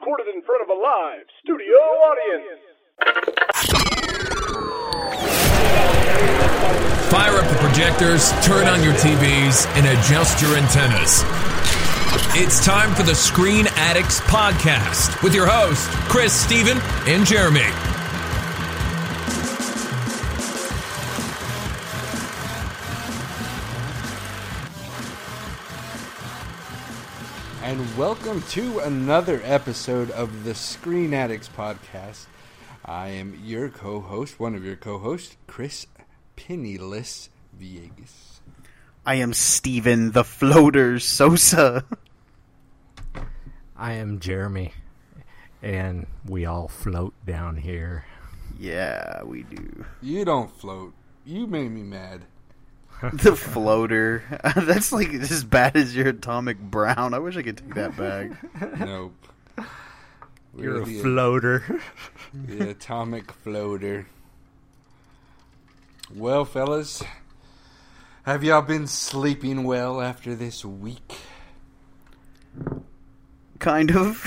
recorded in front of a live studio audience. Fire up the projectors, turn on your TVs, and adjust your antennas. It's time for the Screen Addicts Podcast with your hosts, Chris, Steven, and Jeremy. And welcome to another episode of the Screen Addicts Podcast. I am your co-host, one of your co-hosts, Chris Penniless Villegas. I am Steven the Floater Sosa. I am Jeremy, and we all float down here. Yeah, we do. You don't float. You made me mad. The Floater. That's like as bad as your Atomic Brown. I wish I could take that back. Nope. You're a floater. The Atomic Floater. Well, fellas, have y'all been sleeping well after this week? Kind of.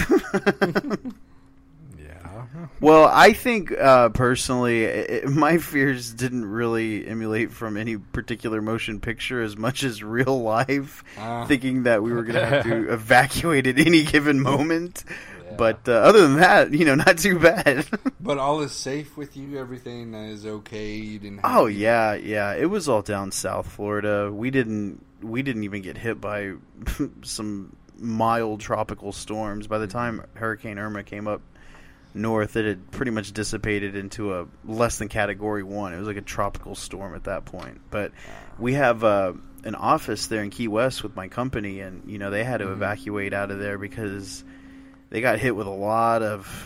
Yeah. Well, I think personally, my fears didn't really emulate from any particular motion picture as much as real life, thinking that we were going to have to evacuate at any given moment. Yeah. But other than that, not too bad. But all is safe with you? Everything is okay? You didn't have Oh, yeah. It was all down South Florida. We didn't even get hit by some mild tropical storms. By the time Hurricane Irma came up north, it had pretty much dissipated into a less than Category 1. It was like a tropical storm at that point. But we have an office there in Key West with my company, and they had to evacuate out of there because they got hit with a lot of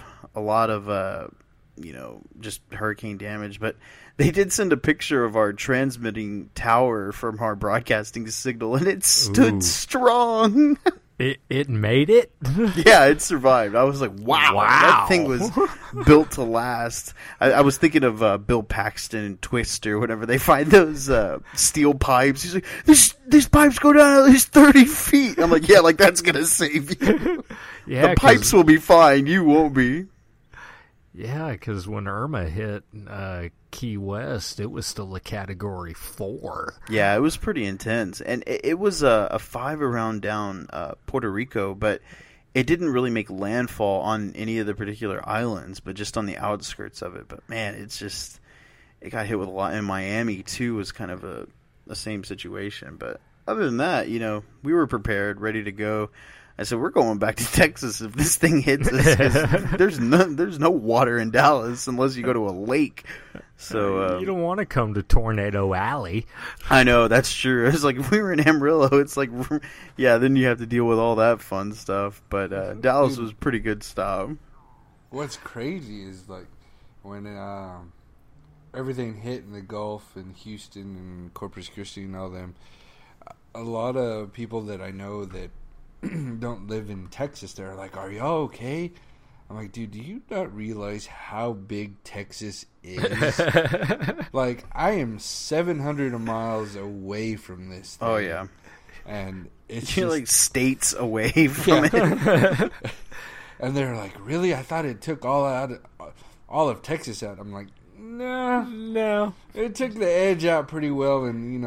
just hurricane damage. But they did send a picture of our transmitting tower from our broadcasting signal, and it stood strong. It made it? Yeah, it survived. I was like, wow. That thing was built to last. I was thinking of Bill Paxton and Twister whenever they find those steel pipes. He's like, these pipes go down at least 30 feet. I'm like, yeah, like that's going to save you. Yeah, the pipes will be fine. You won't be. Yeah, because when Irma hit Key West, it was still a Category 4. Yeah, it was pretty intense. And it was a 5 around down Puerto Rico, but it didn't really make landfall on any of the particular islands, but just on the outskirts of it. But, man, it got hit with a lot. And Miami, too, was kind of the same situation. But other than that, we were prepared, ready to go. I said, we're going back to Texas if this thing hits us. 'Cause there's no water in Dallas unless you go to a lake. So you don't want to come to Tornado Alley. I know, that's true. It's like if we were in Amarillo, it's like, yeah, then you have to deal with all that fun stuff. But Dallas was a pretty good stop. What's crazy is like when everything hit in the Gulf and Houston and Corpus Christi and all them, a lot of people that I know that don't live in Texas, they're like, are y'all okay? I'm like, dude, do you not realize how big Texas is? Like, I am 700 miles away from this thing. Oh, yeah. And it's You're just, like states away from it. And they're like, really? I thought it took all of Texas out. I'm like, no. It took the edge out pretty well, and,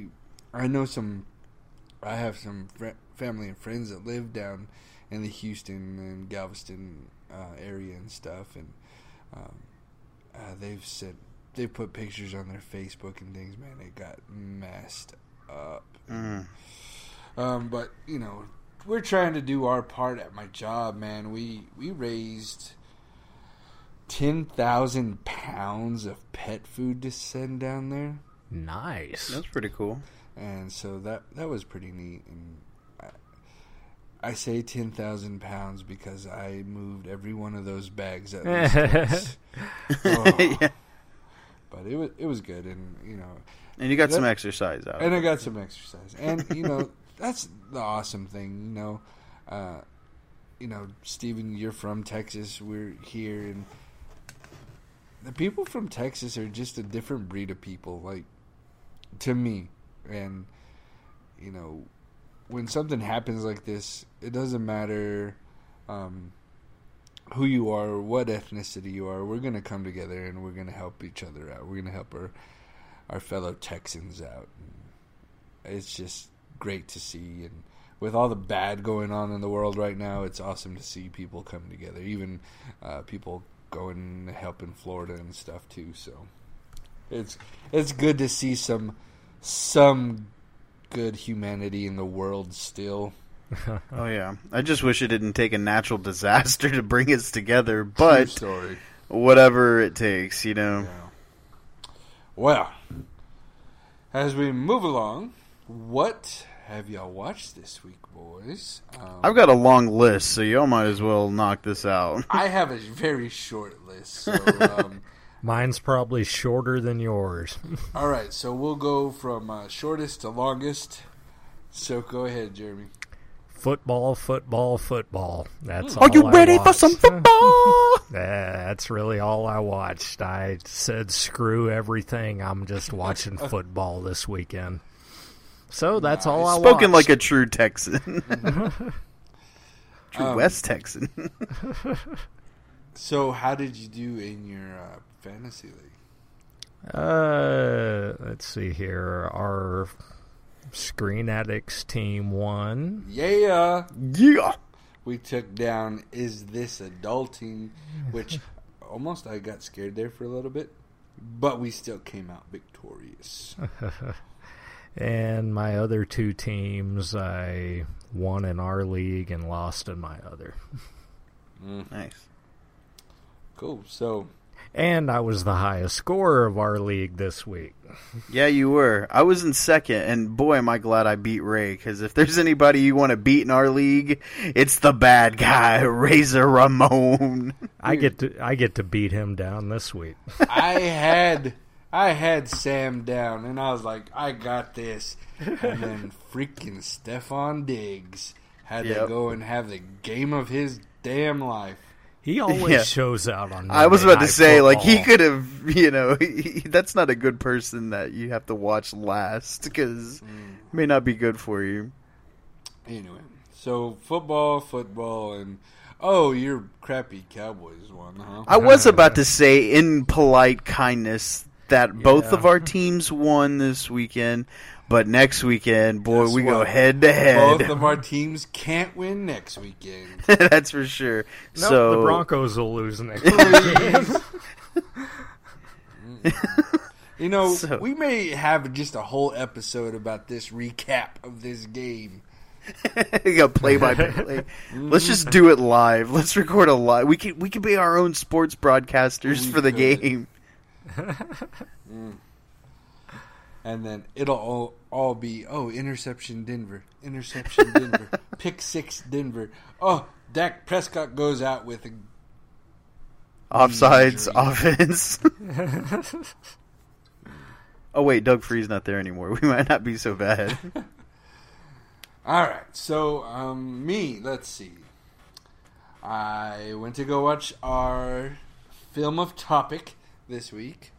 I have some family and friends that live down in the Houston and Galveston area and stuff, and they've put pictures on their Facebook and things. Man, it got messed up. But we're trying to do our part at my job, man. We raised 10,000 pounds of pet food to send down there. Nice. That's pretty cool. And so that was pretty neat. And I say 10,000 pounds because I moved every one of those bags at least twice. Yeah. But it was good, and And you got some exercise out. And I got some exercise, and that's the awesome thing. Steven, you're from Texas. We're here, and the people from Texas are just a different breed of people. Like, to me, and when something happens like this, it doesn't matter who you are or what ethnicity you are, we're going to come together and we're going to help each other out. We're going to help our fellow Texans out. It's just great to see. And with all the bad going on in the world right now, it's awesome to see people come together. Even people going to help in Florida and stuff too. So it's good to see some good humanity in the world still. Oh yeah, I just wish it didn't take a natural disaster to bring us together, but True story. Whatever it takes, you know. Yeah. Well, as we move along, what have y'all watched this week, boys? I've got a long list, so y'all might as well knock this out. I have a very short list, so Mine's probably shorter than yours. all right, so we'll go from shortest to longest. So go ahead, Jeremy. Football. That's all Are you I ready for watched. some football? That's really all I watched. I said screw everything. I'm just watching football this weekend. So that's all I watched. Spoken like a true Texan. True West Texan. So how did you do in your fantasy league? Let's see here. Our Screen Addicts team won. Yeah. Yeah. We took down Is This Adulting, which almost I got scared there for a little bit, but we still came out victorious. And my other two teams, I won in our league and lost in my other. Nice. Cool. So, And I was the highest scorer of our league this week. Yeah, you were. I was in second, and boy, am I glad I beat Ray, because if there's anybody you want to beat in our league, it's the bad guy, Razor Ramon. I get to beat him down this week. I had Sam down, and I was like, I got this. And then freaking Stephon Diggs had to go and have the game of his damn life. He always shows out on Monday I was about to Night say, like, he Football. could have, that's not a good person that you have to watch last, because it may not be good for you. Anyway, so football, and your crappy Cowboys won, huh? I was about to say, in polite kindness, that both of our teams won this weekend, but next weekend, boy, Guess we go what? head to head. Both of our teams can't win next weekend. That's for sure. Nope, So the Broncos will lose next week. You know, So- we may have just a whole episode about this recap of this game. go play by play. Let's just do it live. Let's record a live. We could be our own sports broadcasters We for the could. game. And then it'll all be, interception Denver, pick six Denver. Oh, Dak Prescott goes out with a Offsides injury. offense. Oh wait, Doug Free's not there anymore. We might not be so bad. All right, so me, let's see. I went to go watch our film of topic this week.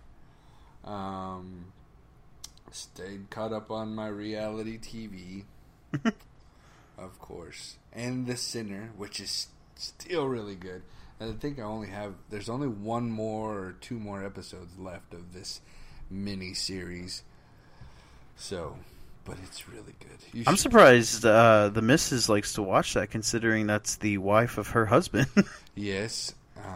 Stayed caught up on my reality TV, of course, and The Sinner, which is still really good. And I think there's only one more or two more episodes left of this mini series. So, but it's really good. I'm surprised the missus likes to watch that, considering that's the wife of her husband. Yes.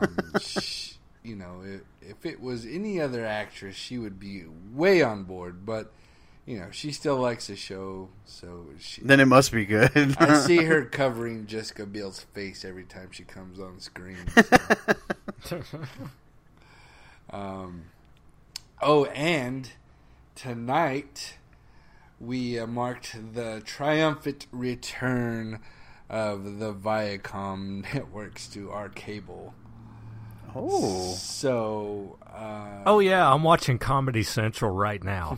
If it was any other actress, she would be way on board. But, she still likes the show. So Then it must be good. I see her covering Jessica Biel's face every time she comes on screen. So. And tonight we marked the triumphant return of the Viacom networks to our cable. Oh. So, Oh, yeah, I'm watching Comedy Central right now.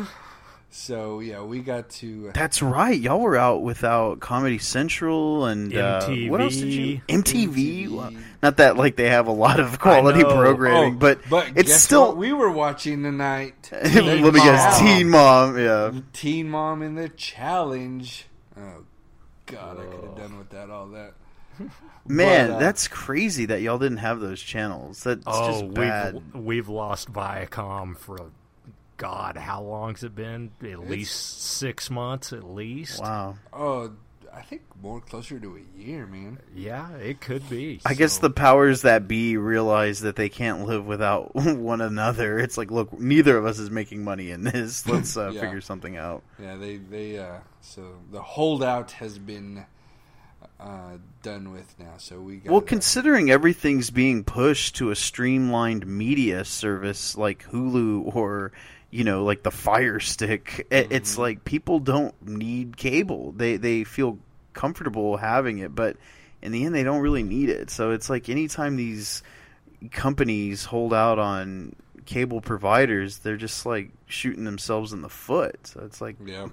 we got to... That's right. Y'all were out without Comedy Central and MTV. What else did you? MTV. Well, not that like they have a lot of quality know. programming, but it's guess still. what we were watching tonight? Let me guess, Teen Mom. Yeah. Teen Mom in the Challenge. Oh, God, I could have done without all that. Man, But, that's crazy that y'all didn't have those channels. That's just bad. We've lost Viacom for, God, how long's it been? At least 6 months, at least. Wow. Oh, I think more closer to a year, man. Yeah, it could be. I guess the powers that be realize that they can't live without one another. It's like, look, neither of us is making money in this. Let's figure something out. Yeah, so the holdout has been done with now. So we got. Well, considering everything's being pushed to a streamlined media service like Hulu or, like the Fire Stick, it's like people don't need cable. They feel comfortable having it, but in the end, they don't really need it. So it's like anytime these companies hold out on cable providers, they're just like shooting themselves in the foot. So it's like, yeah.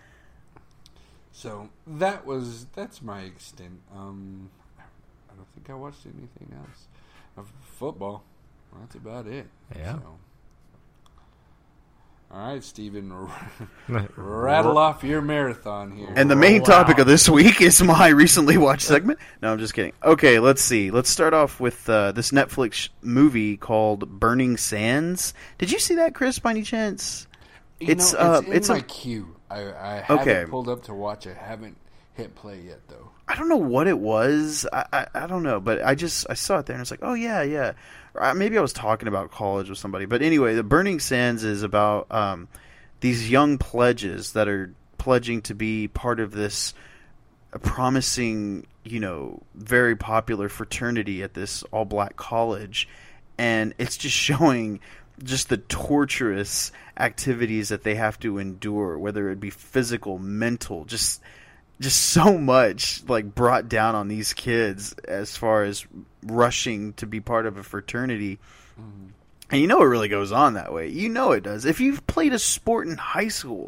So that's my extent. I don't think I watched anything else. Football. That's about it. Yeah. So. All right, Steven, rattle off your marathon here. And the main topic of this week is my recently watched segment. No, I'm just kidding. Okay, let's see. Let's start off with this Netflix movie called Burning Sands. Did you see that, Chris, by any chance? It's in my queue. I have it pulled up to watch. I haven't hit play yet, though. I don't know what it was. I don't know, but I saw it there and it's like, oh yeah. Maybe I was talking about college with somebody, but anyway, the Burning Sands is about these young pledges that are pledging to be part of this promising, very popular fraternity at this all-black college, and it's just showing just the torturous activities that they have to endure, whether it be physical, mental, just so much like brought down on these kids as far as rushing to be part of a fraternity. And it really goes on that way. It does. If you've played a sport in high school,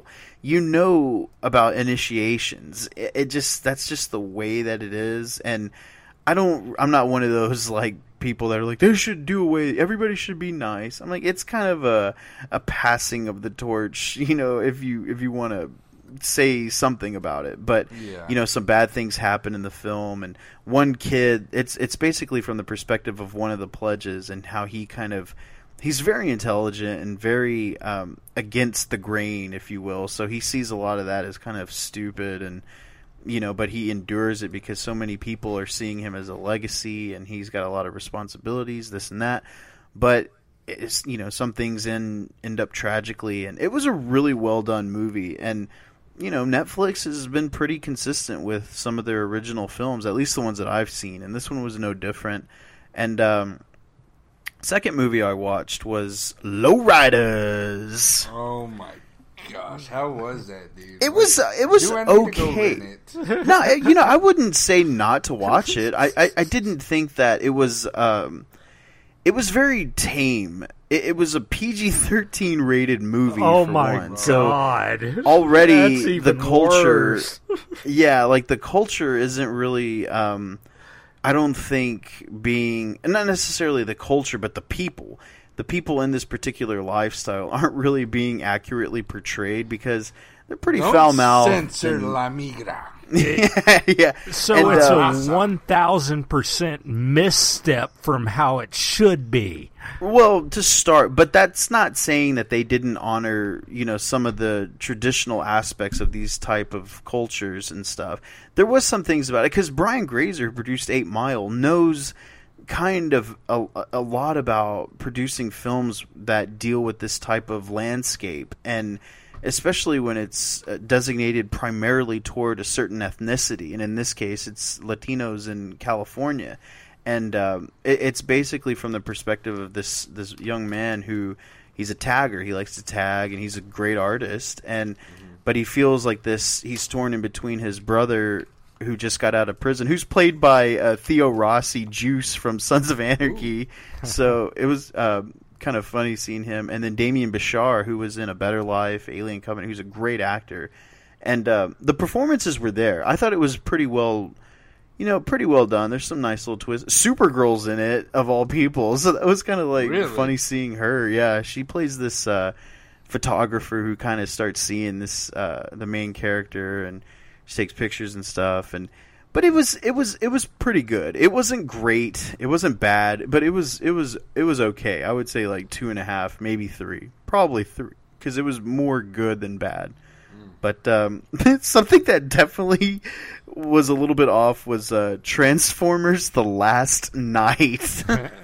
about initiations. That's just the way that it is. And I'm not one of those like people that are like, they should do away, everybody should be nice. I'm like, it's kind of a passing of the torch, if you want to say something about it, but some bad things happen in the film, and one kid, it's basically from the perspective of one of the pledges and how he's very intelligent and very against the grain, if you will, so he sees a lot of that as kind of stupid, and but he endures it because so many people are seeing him as a legacy, and he's got a lot of responsibilities, this and that, but it's, some things end up tragically, and it was a really well done movie. And Netflix has been pretty consistent with some of their original films, at least the ones that I've seen, and this one was no different. And second movie I watched was Lowriders. Oh my gosh, how was that, dude? It was okay. No, I wouldn't say not to watch it. I didn't think that it was very tame. It was a PG-13 rated movie. Oh for my one. God! So already the culture, the culture isn't really. I don't think not necessarily the culture, but the people in this particular lifestyle aren't really being accurately portrayed because they're pretty foul-mouthed. Censor la migra. Yeah. So it's a 1,000% misstep from how it should be. Well, to start, but that's not saying that they didn't honor, some of the traditional aspects of these type of cultures and stuff. There was some things about it because Brian Grazer, who produced 8 Mile, knows kind of a lot about producing films that deal with this type of landscape, and especially when it's designated primarily toward a certain ethnicity, and in this case it's Latinos in California. And it's basically from the perspective of this young man who, he's a tagger, he likes to tag, and he's a great artist, but he feels like he's torn in between his brother who just got out of prison, who's played by Theo Rossi, Juice from Sons of Anarchy. So it was kind of funny seeing him. And then Damien Bashar, who was in A Better Life, Alien Covenant, who's a great actor. And the performances were there. I thought it was pretty well done. There's some nice little twists. Supergirl's in it, of all people. So that was kind of like funny seeing her. Yeah, she plays this photographer who kind of starts seeing this the main character, and she takes pictures and stuff. But it was pretty good. It wasn't great. It wasn't bad, but it was okay. I would say like 2.5, maybe 3, probably 3, because it was more good than bad. But something that definitely was a little bit off was Transformers: The Last Night.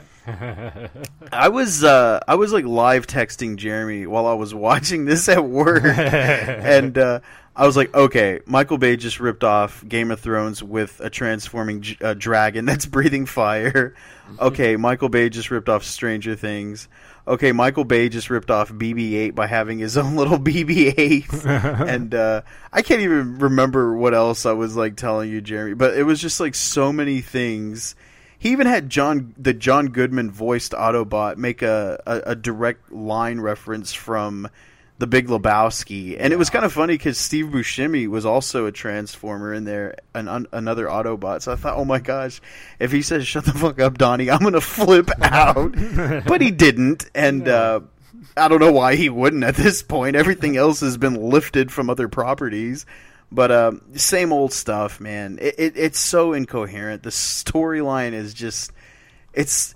I was like live texting Jeremy while I was watching this at work, and I was like, okay, Michael Bay just ripped off Game of Thrones with a transforming dragon that's breathing fire. Okay, Michael Bay just ripped off Stranger Things. Okay, Michael Bay just ripped off BB-8 by having his own little BB-8. And I can't even remember what else I was like telling you, Jeremy, but it was just like so many things. He even had the John Goodman voiced Autobot make a direct line reference from The Big Lebowski, and it was kind of funny because Steve Buscemi was also a Transformer in there, another Autobot. So I thought, oh my gosh, if he says "shut the fuck up, Donnie," I'm gonna flip out. But he didn't, and I don't know why he wouldn't at this point. Everything else has been lifted from other properties. But same old stuff, man. It's so incoherent. The storyline is just it's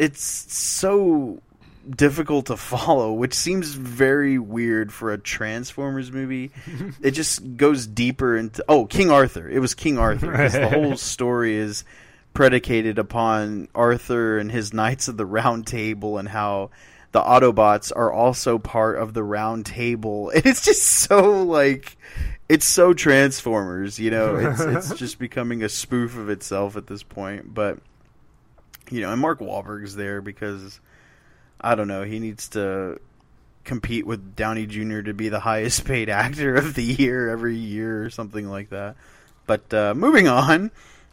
so difficult to follow, which seems very weird for a Transformers movie. It just goes deeper into King Arthur. It was King Arthur, because the whole story is predicated upon Arthur and his Knights of the Round Table and how the Autobots are also part of the Round Table. And it's just so like, it's so Transformers, you know. It's just becoming a spoof of itself at this point. But you know, and Mark Wahlberg's there because I don't know, he needs to compete with Downey Jr. to be the highest paid actor of the year every year or something like that. But moving on,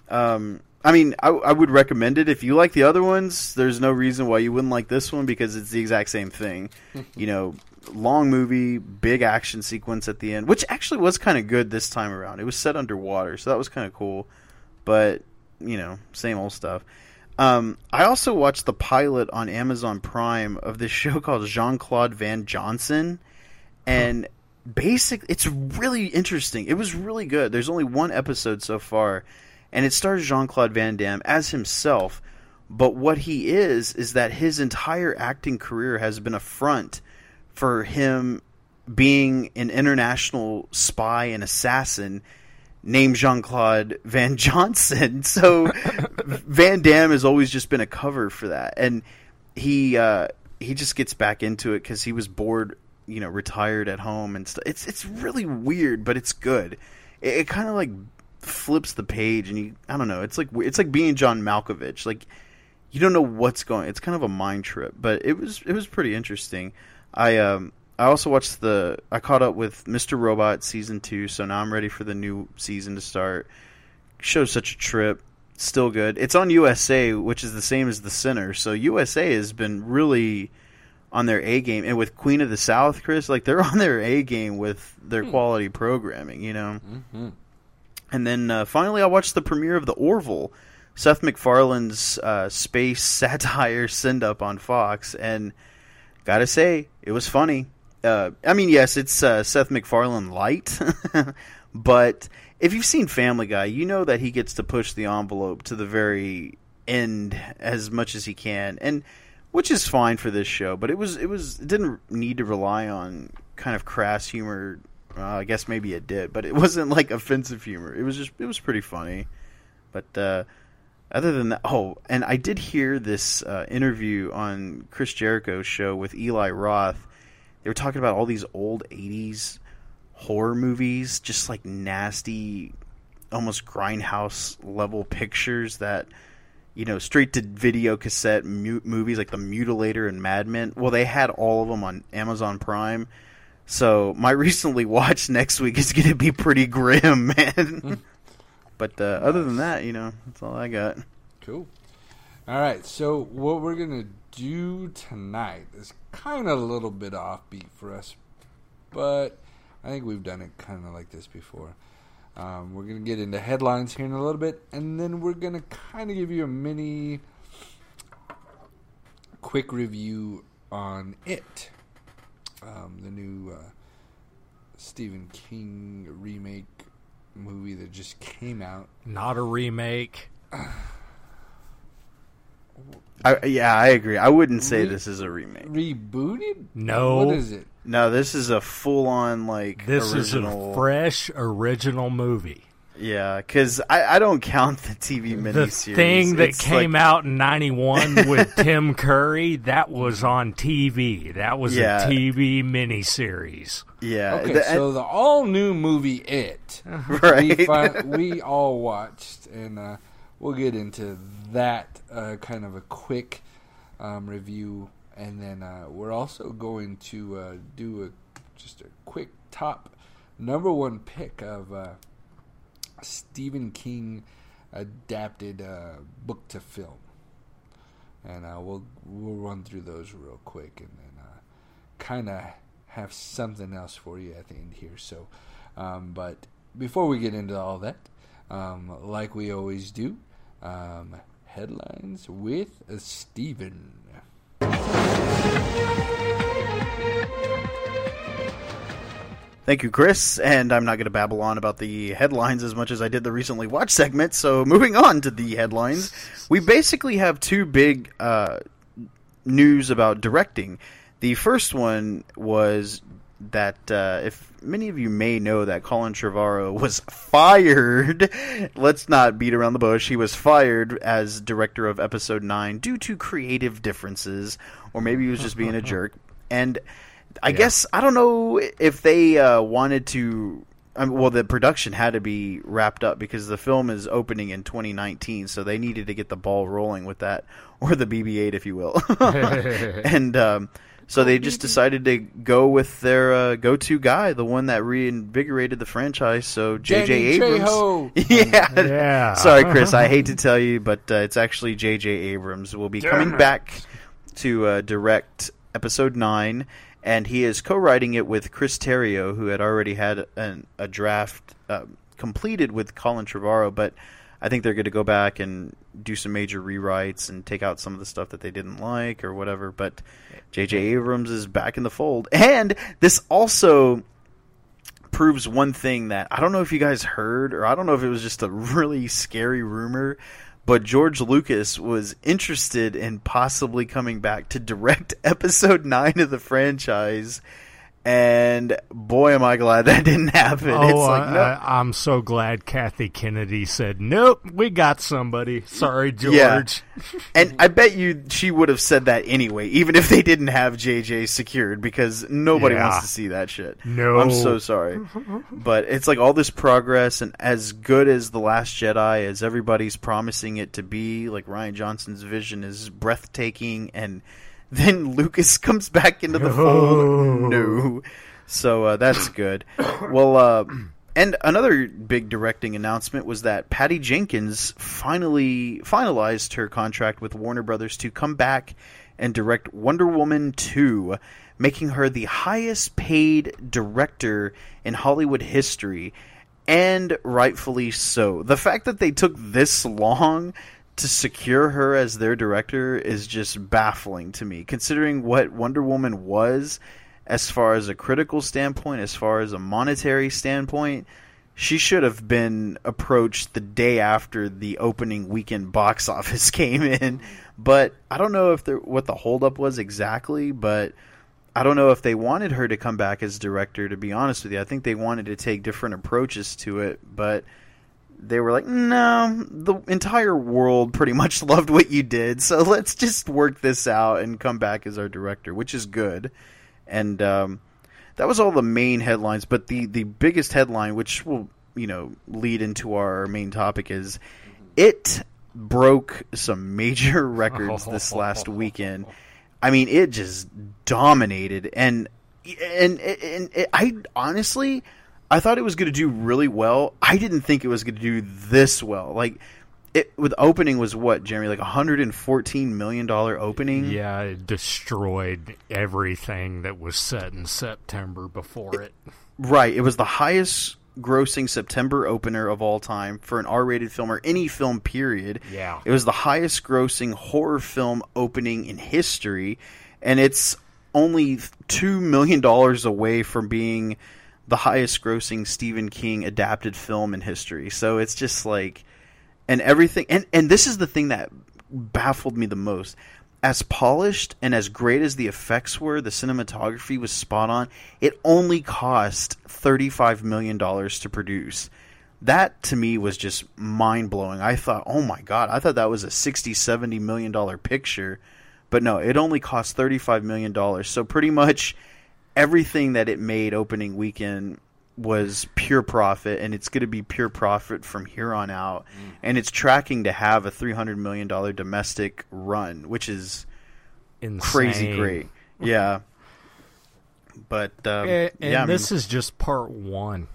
I mean, I would recommend it. If you like the other ones, there's no reason why you wouldn't like this one, because it's the exact same thing. You know, long movie, big action sequence at the end, which actually was kind of good this time around. It was set underwater, so that was kind of cool. But, you know, same old stuff. I also watched the pilot on Amazon Prime of this show called Jean-Claude Van Johnson, and basically it's really interesting. It was really good. There's only one episode so far, and it stars Jean-Claude Van Damme as himself, but what he is that his entire acting career has been a front for him being an international spy and assassin named Jean-Claude Van Johnson. So Van Damme has always just been a cover for that. And he just gets back into it because he was bored, you know, retired at home and stuff. It's really weird, but it's good. It kind of like flips the page, and I don't know. It's like being John Malkovich. Like, you don't know what's going. It's kind of a mind trip, but it was pretty interesting. I also watched I caught up with Mr. Robot Season 2, so now I'm ready for the new season to start. Show's such a trip. Still good. It's on USA, which is the same as The Sinner, so USA has been really on their A game. And with Queen of the South, Chris, like, they're on their A game with their quality programming, you know? Mm-hmm. And then finally I watched the premiere of The Orville, Seth MacFarlane's space satire send-up on Fox, and gotta say, it was funny. I mean, yes, it's Seth MacFarlane light, but if you've seen Family Guy, you know that he gets to push the envelope to the very end as much as he can, and which is fine for this show. But it didn't need to rely on kind of crass humor. I guess maybe it did, but it wasn't like offensive humor. It was pretty funny. But other than that, and I did hear this interview on Chris Jericho's show with Eli Roth. They were talking about all these old 80s horror movies, just like nasty, almost grindhouse level pictures that, you know, straight to video cassette movies like The Mutilator and Mad Men. Well, they had all of them on Amazon Prime. So my recently watched next week is going to be pretty grim, man. But other than that, you know, that's all I got. Cool. All right, so what we're going to do tonight is kind of a little bit offbeat for us, but I think we've done it kind of like this before. We're going to get into headlines here in a little bit, and then we're going to kind of give you a mini quick review on It, the new Stephen King remake movie that just came out. Not a remake. I agree. I wouldn't say this is a remake. Rebooted? No. What is it? No, this is a full-on, like, This original... is a fresh, original movie. Yeah, because I don't count the TV miniseries. The thing that It's came out in 91 with Tim Curry, that was on TV. That was a TV miniseries. Yeah. Okay, so the all-new movie It. Right. We all watched, and we'll get into that kind of a quick review. And then we're also going to do just a quick top number one pick of Stephen King adapted book to film, and we'll run through those real quick, and then kind of have something else for you at the end here. So, but before we get into all that, like we always do, headlines with Stephen. Thank you, Chris, and I'm not going to babble on about the headlines as much as I did the recently watched segment, so moving on to the headlines. We basically have two big news about directing. The first one was that, if many of you may know, that Colin Trevorrow was fired. Let's not beat around the bush. He was fired as director of Episode 9 due to creative differences, or maybe he was just being a jerk. And I guess, I don't know if they wanted to... well, the production had to be wrapped up because the film is opening in 2019, so they needed to get the ball rolling with that, or the BB-8, if you will. And so they just decided to go with their go-to guy, the one that reinvigorated the franchise, so J.J. Abrams. Yeah. Sorry, Chris, I hate to tell you, but it's actually J.J. Abrams will be coming back to direct Episode 9. And he is co-writing it with Chris Terrio, who had already had a draft completed with Colin Trevorrow. But I think they're going to go back and do some major rewrites and take out some of the stuff that they didn't like or whatever. But J.J. Abrams is back in the fold. And this also proves one thing that I don't know if you guys heard, or I don't know if it was just a really scary rumor, but George Lucas was interested in possibly coming back to direct Episode 9 of the franchise. And boy, am I glad that didn't happen. Oh, it's like, no. I'm so glad Kathy Kennedy said, nope, we got somebody. Sorry, George. Yeah. And I bet you she would have said that anyway, even if they didn't have JJ secured, because nobody wants to see that shit. No. I'm so sorry. But it's like all this progress, and as good as The Last Jedi, as everybody's promising it to be, like Rian Johnson's vision is breathtaking, and then Lucas comes back into the fold. No. So that's good. Well, and another big directing announcement was that Patty Jenkins finally finalized her contract with Warner Brothers to come back and direct Wonder Woman 2, making her the highest paid director in Hollywood history, and rightfully so. The fact that they took this long to secure her as their director is just baffling to me, considering what Wonder Woman was as far as a critical standpoint, as far as a monetary standpoint. She should have been approached the day after the opening weekend box office came in. But I don't know if what the holdup was exactly, but I don't know if they wanted her to come back as director, to be honest with you. I think they wanted to take different approaches to it, but they were like, no, the entire world pretty much loved what you did, so let's just work this out and come back as our director, which is good. And that was all the main headlines, but the biggest headline, which will lead into our main topic, is it broke some major records this last weekend. I mean, it just dominated, and I honestly, I thought it was going to do really well. I didn't think it was going to do this well. Like, with opening was what, Jeremy? Like $114 million opening? Yeah, it destroyed everything that was set in September before it. Right. It was the highest grossing September opener of all time for an R-rated film, or any film, period. Yeah. It was the highest grossing horror film opening in history, and it's only $2 million away from being the highest grossing Stephen King adapted film in history. So it's just like, and everything, and this is the thing that baffled me the most. As polished and as great as the effects were, the cinematography was spot on. It only cost $35 million to produce. That, to me, was just mind-blowing. I thought, oh my God, I thought that was a $60-70 million picture. But no, it only cost $35 million. So pretty much everything that it made opening weekend was pure profit, and it's going to be pure profit from here on out. And it's tracking to have a $300 million domestic run, which is Insane. crazy great. Yeah. But and this is just part one.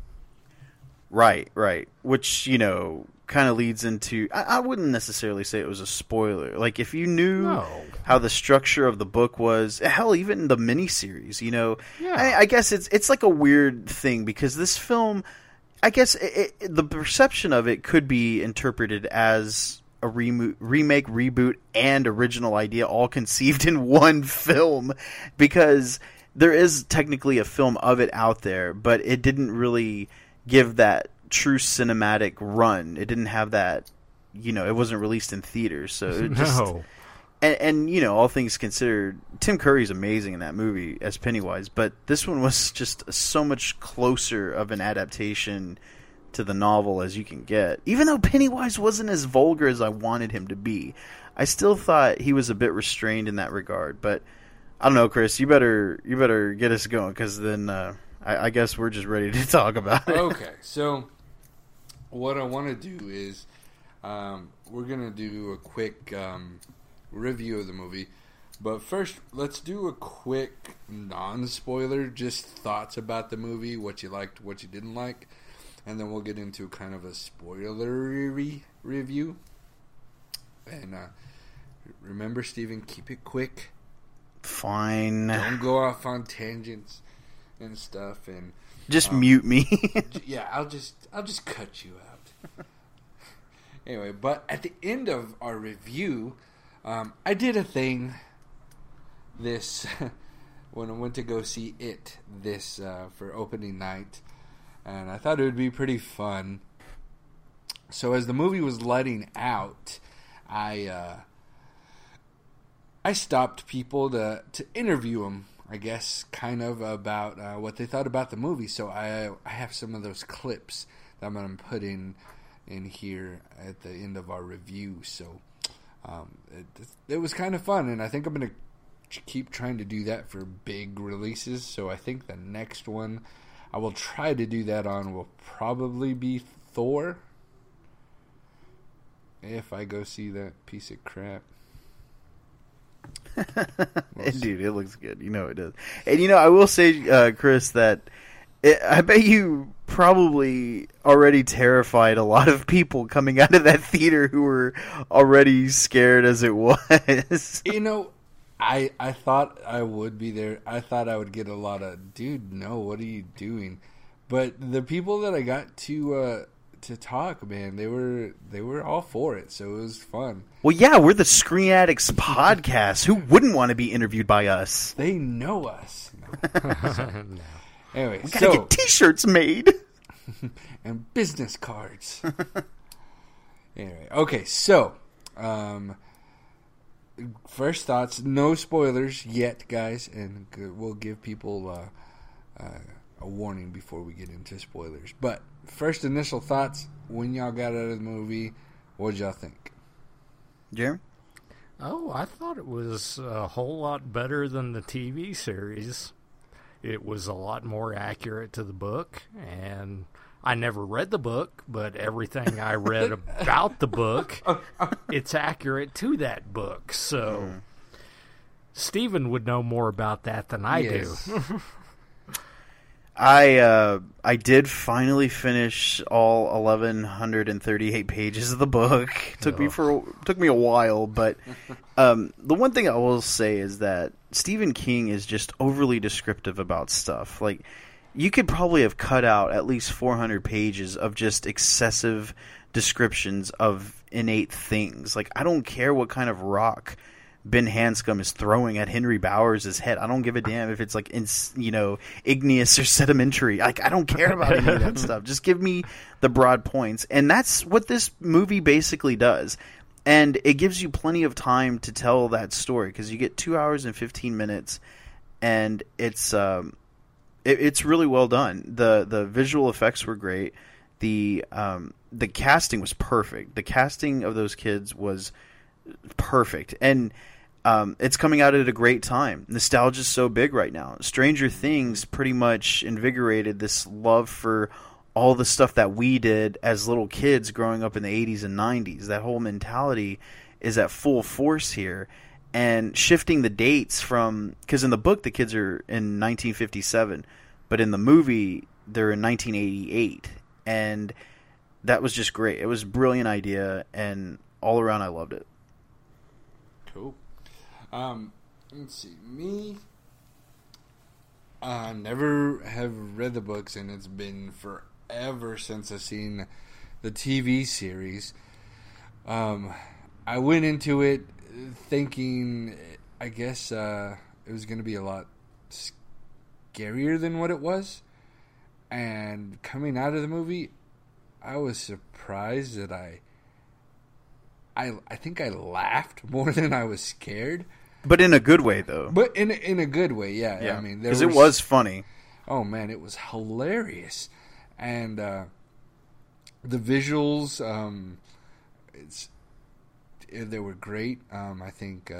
Right. Which, kind of leads into, I wouldn't necessarily say it was a spoiler. Like, if you knew how the structure of the book was, hell, even the miniseries, I guess it's like a weird thing, because this film, I guess the perception of it could be interpreted as a remake, reboot, and original idea all conceived in one film, because there is technically a film of it out there, but it didn't really give that true cinematic run. It didn't have that, it wasn't released in theaters, so it just, and all things considered, Tim Curry's amazing in that movie as Pennywise, but this one was just so much closer of an adaptation to the novel as you can get. Even though Pennywise wasn't as vulgar as I wanted him to be, I still thought he was a bit restrained in that regard. But I don't know, Chris, you better get us going, because then I guess we're just ready to talk about it. Okay, so what I want to do is we're going to do a quick review of the movie. But first, let's do a quick non-spoiler, just thoughts about the movie, what you liked, what you didn't like. And then we'll get into kind of a spoilery review. And remember, Steven, keep it quick. Fine. Don't go off on tangents and stuff, and just mute me. Yeah, I'll just cut you out. Anyway, but at the end of our review, I did a thing this when I went to go see it this for opening night, and I thought it would be pretty fun. So as the movie was letting out, I stopped people to interview them, I guess, kind of about what they thought about the movie. So I have some of those clips that I'm going to put in here at the end of our review. So it was kind of fun, and I think I'm going to keep trying to do that for big releases. So I think the next one I will try to do that on will probably be Thor, if I go see that piece of crap. Dude, it looks good. It does. And I will say, Chris, that I bet you probably already terrified a lot of people coming out of that theater who were already scared as it was. I thought I would be there. I thought I would get a lot of, dude, no, what are you doing? But the people that I got to talk, man, they were all for it, so it was fun. Well, yeah, we're the Screen Addicts podcast. Who wouldn't want to be interviewed by us? They know us. No. Anyway, we gotta get T-shirts made and business cards. Anyway, okay, so first thoughts, no spoilers yet, guys, and we'll give people a warning before we get into spoilers. But first initial thoughts, when y'all got out of the movie, what did y'all think? Jeremy? Oh, I thought it was a whole lot better than the TV series. It was a lot more accurate to the book, and I never read the book, but everything I read about the book, it's accurate to that book. So Steven would know more about that than I do. I did finally finish all 1,138 pages of the book. Took me a while, but the one thing I will say is that Stephen King is just overly descriptive about stuff. Like, you could probably have cut out at least 400 pages of just excessive descriptions of innate things. Like, I don't care what kind of rock Ben Hanscom is throwing at Henry Bowers' head. I don't give a damn if it's like igneous or sedimentary. Like, I don't care about any of that stuff. Just give me the broad points, and that's what this movie basically does. And it gives you plenty of time to tell that story because you get 2 hours and 15 minutes, and it's really well done. The visual effects were great. The casting was perfect. The casting of those kids was perfect, and it's coming out at a great time. Nostalgia's so big right now. Stranger Things pretty much invigorated this love for all the stuff that we did as little kids growing up in the 80s and 90s. That whole mentality is at full force here, and shifting the dates from, because in the book the kids are in 1957, but in the movie they're in 1988, and that was just great. It was a brilliant idea, and all around I loved it. Cool. Let's see. Me, never have read the books, and it's been forever since I've seen the TV series. I went into it thinking, I guess, it was going to be a lot scarier than what it was. And coming out of the movie, I was surprised that I think I laughed more than I was scared. But in a good way, though. But in a good way, yeah. I mean, because it was funny. Oh man, it was hilarious, and the visuals, they were great. I think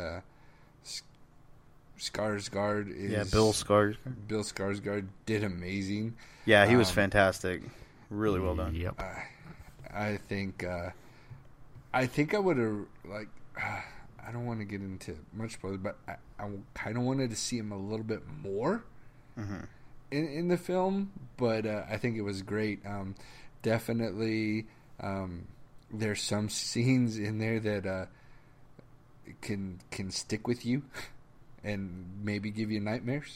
Skarsgård is Bill Skarsgård. Bill Skarsgård did amazing. Yeah, he was fantastic. Really well done. Yep. I think I would have, like, I don't want to get into much spoilers, but I kind of wanted to see him a little bit more in the film, but I think it was great. Definitely, there's some scenes in there that can stick with you and maybe give you nightmares.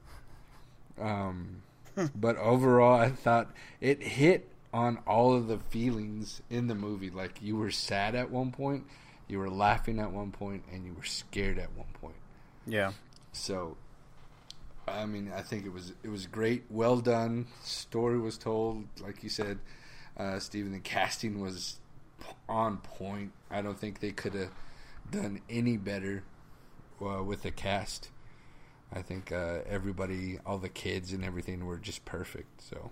But overall, I thought it hit on all of the feelings in the movie. Like, you were sad at one point, you were laughing at one point, and you were scared at one point. Yeah. So, I mean, I think it was great. Well done. Story was told, like you said, Stephen. The casting was on point. I don't think they could have done any better with the cast. I think everybody, all the kids and everything were just perfect. So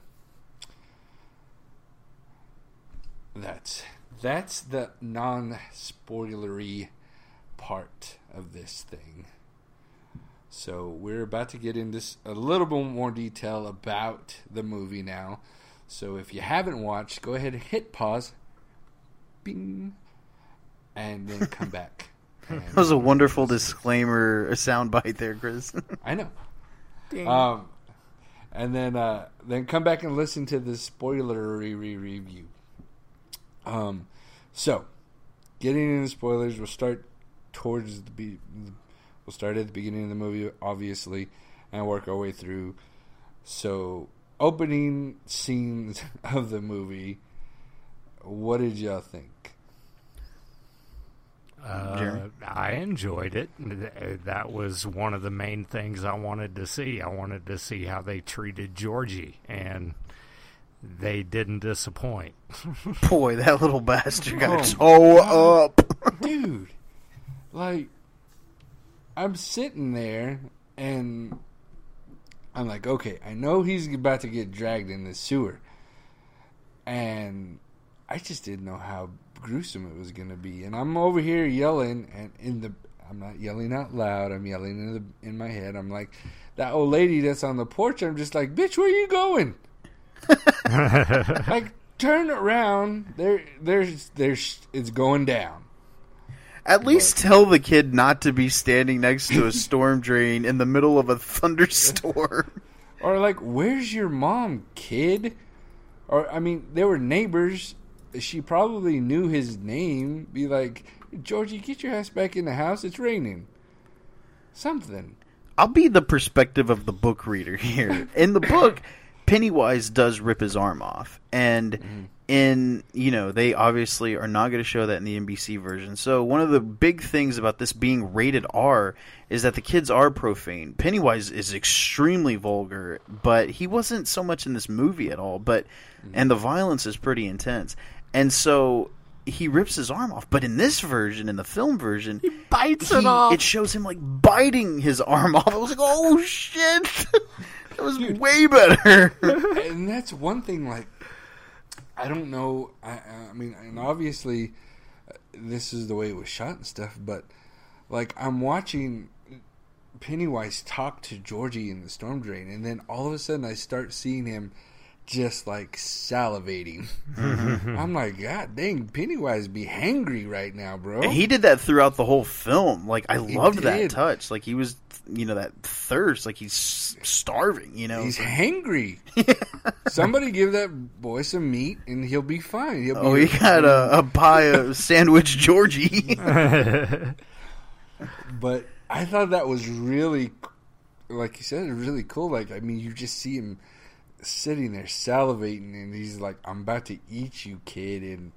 that's the non-spoilery part of this thing. So we're about to get into a little bit more detail about the movie now. So if you haven't watched, go ahead and hit pause, bing, and then come back. That was a wonderful disclaimer, a soundbite there, Chris. I know. And then come back and listen to the spoilery review. So, getting into spoilers, we'll start at the beginning of the movie, obviously, and work our way through. So, opening scenes of the movie, what did y'all think? I enjoyed it. That was one of the main things I wanted to see. I wanted to see how they treated Georgie, and they didn't disappoint. Boy, that little bastard got toe up. Dude, like, I'm sitting there, and I'm like, okay, I know he's about to get dragged in the sewer. And I just didn't know how gruesome it was going to be. And I'm over here yelling, and I'm not yelling out loud, I'm yelling in my head. I'm like, that old lady that's on the porch, I'm just like, bitch, where are you going? Like, turn around. There's it's going down. At least tell the kid not to be standing next to a storm drain in the middle of a thunderstorm. Or like, where's your mom, kid? Or, I mean, they were neighbors. She probably knew his name. Be like, Georgie, get your ass back in the house. It's raining. Something. I'll be the perspective of the book reader here. In the book, Pennywise does rip his arm off, and they obviously are not going to show that in the NBC version. So one of the big things about this being rated R is that the kids are profane. Pennywise is extremely vulgar, but he wasn't so much in this movie at all. And the violence is pretty intense. And so he rips his arm off. But in this version, in the film version, he bites it off. It shows him like biting his arm off. I was like, oh shit, that was way better. And that's one thing. Like, I don't know. I mean, and obviously, this is the way it was shot and stuff. But like, I'm watching Pennywise talk to Georgie in the storm drain, and then all of a sudden, I start seeing him just like salivating. I'm like, God dang, Pennywise be hangry right now, bro. And he did that throughout the whole film. Like, I loved that touch. Like, he was, that thirst. Like, he's starving, He's hangry. Somebody give that boy some meat and he'll be fine. He got a pie of sandwich Georgie. But I thought that was really, like you said, really cool. Like, I mean, you just see him sitting there salivating, and he's like, I'm about to eat you, kid. And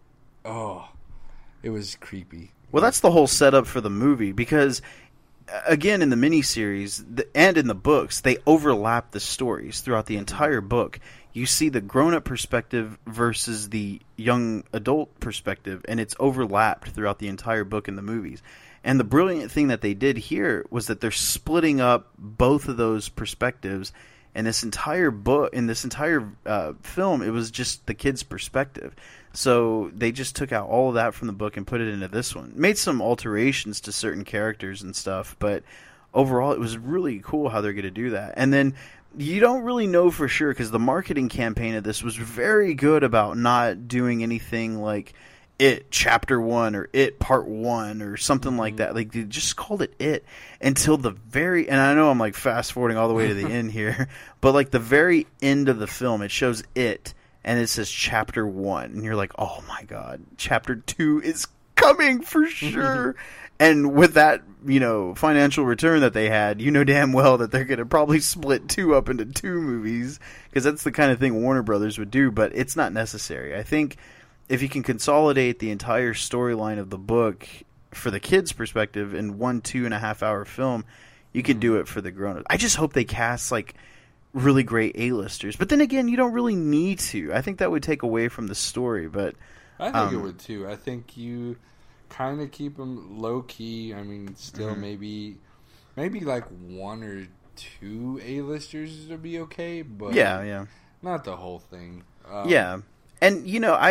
it was creepy. Well, that's the whole setup for the movie, because again, in the miniseries and in the books, they overlap the stories throughout the entire book. You see the grown-up perspective versus the young adult perspective, and it's overlapped throughout the entire book and the movies. And the brilliant thing that they did here was that they're splitting up both of those perspectives. And this entire book, in this entire film, it was just the kid's perspective. So they just took out all of that from the book and put it into this one. Made some alterations to certain characters and stuff, but overall it was really cool how they're going to do that. And then you don't really know for sure, because the marketing campaign of this was very good about not doing anything like It Chapter 1 or It Part 1 or something like that. Like, they just called it It until the very, and I know I'm like fast forwarding all the way to the end here, but like the very end of the film, it shows It and it says Chapter 1, and you're like, oh my God, Chapter 2 is coming for sure. And with that, financial return that they had, damn well that they're going to probably split 2 up into 2 movies, because that's the kind of thing Warner Brothers would do, but it's not necessary. I think if you can consolidate the entire storyline of the book for the kids' perspective in 1 2.5 hour film, you can do it for the grown-ups. I just hope they cast like really great A-listers. But then again, you don't really need to. I think that would take away from the story. But I think it would too. I think you kind of keep them low key. I mean, still maybe like 1 or 2 A-listers would be okay. But yeah, not the whole thing. Yeah. And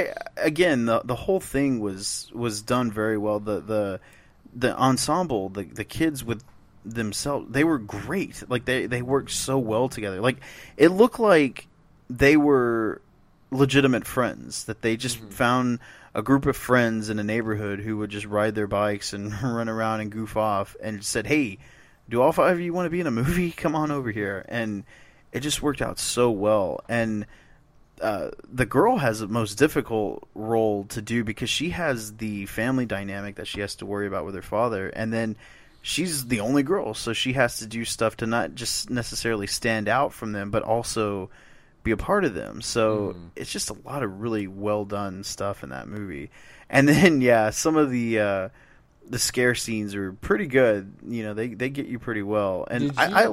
the whole thing was done very well. The ensemble, the kids with themselves, they were great. Like they worked so well together. Like, it looked like they were legitimate friends, that they just found a group of friends in a neighborhood who would just ride their bikes and run around and goof off, and said, "Hey, do all 5 of you want to be in a movie? Come on over here." And it just worked out so well. And the girl has the most difficult role to do, because she has the family dynamic that she has to worry about with her father, and then she's the only girl, so she has to do stuff to not just necessarily stand out from them, but also be a part of them. So it's just a lot of really well done stuff in that movie. And then some of the scare scenes are pretty good. They get you pretty well. And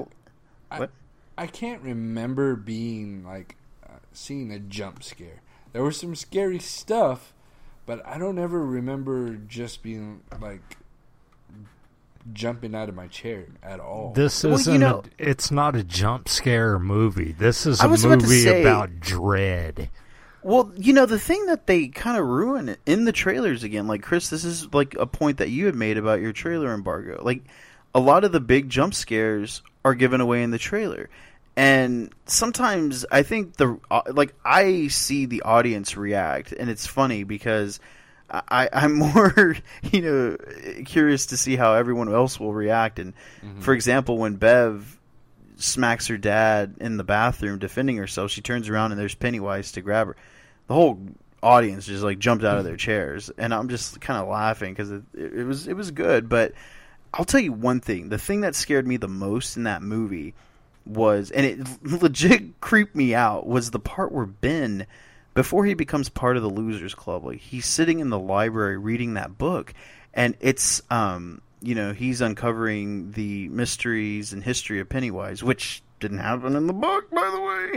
I can't remember being like seeing a jump scare. There was some scary stuff, but I don't ever remember just being like jumping out of my chair at all. This isn't it's not a jump scare movie. This is a movie about dread. Well, the thing that they kind of ruin in the trailers again, like, Chris, this is like a point that you had made about your trailer embargo. Like, a lot of the big jump scares are given away in the trailer. And sometimes I think I see the audience react, and it's funny because I'm more curious to see how everyone else will react. And for example, when Bev smacks her dad in the bathroom defending herself, she turns around and there's Pennywise to grab her. The whole audience just like jumped out of their chairs, and I'm just kind of laughing because it was good. But I'll tell you one thing: the thing that scared me the most in that movie was, and it legit creeped me out, was the part where Ben, before he becomes part of the Losers Club, like he's sitting in the library reading that book, and it's he's uncovering the mysteries and history of Pennywise, which didn't happen in the book, by the way.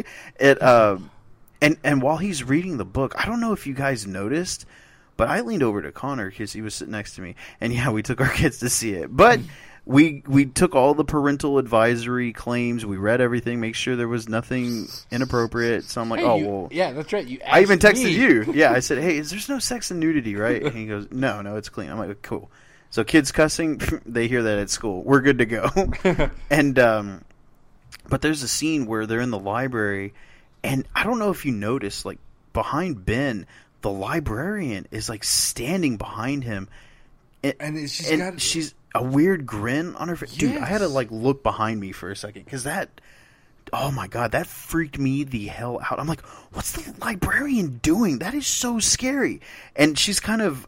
And while he's reading the book, I don't know if you guys noticed, but I leaned over to Connor because he was sitting next to me, and yeah, we took our kids to see it, but we took all the parental advisory claims, we read everything, make sure there was nothing inappropriate. So I'm like, yeah, that's right. You I even texted me. you. Yeah, I said, hey, there's no sex and nudity, right? And he goes, no, it's clean. I'm like, cool. So kids cussing, they hear that at school. We're good to go. And but there's a scene where they're in the library, and I don't know if you noticed, like behind Ben, the librarian is like standing behind him, and she's a weird grin on her face. Dude, I had to like look behind me for a second because oh my god, that freaked me the hell out. I'm like, what's the librarian doing? That is so scary. And she's kind of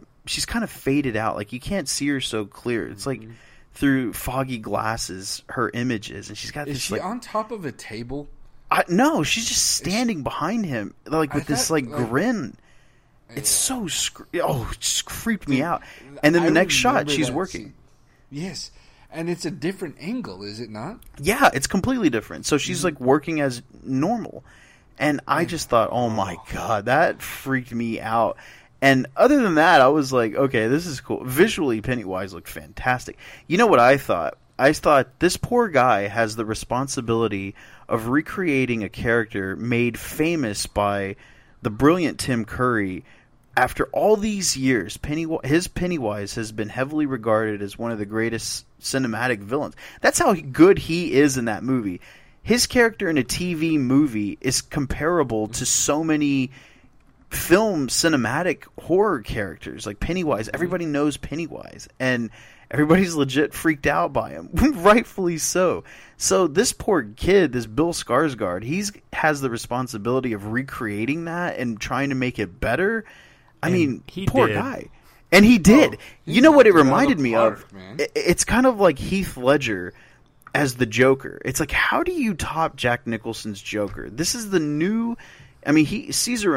faded out. Like you can't see her so clear. It's like through foggy glasses, her image is, and she's got. Is she on top of a table? No, she's just standing behind him, like with this grin. It's so it just creeped me out. And then the next shot, she's working. Scene. Yes, and it's a different angle, is it not? Yeah, it's completely different. So she's like working as normal, and I just thought, oh my god, that freaked me out. And other than that, I was like, okay, this is cool. Visually, Pennywise looked fantastic. You know what I thought? I thought this poor guy has the responsibility of recreating a character made famous by the brilliant Tim Curry. After all these years, his Pennywise has been heavily regarded as one of the greatest cinematic villains. That's how good he is in that movie. His character in a TV movie is comparable to so many film cinematic horror characters like Pennywise. Everybody knows Pennywise, and everybody's legit freaked out by him, rightfully so. So this poor kid, this Bill Skarsgård, has the responsibility of recreating that and trying to make it better. I mean, poor guy. And he did. You know what it reminded me of? It's kind of like Heath Ledger as the Joker. It's like, how do you top Jack Nicholson's Joker? This is the new... I mean, Cesar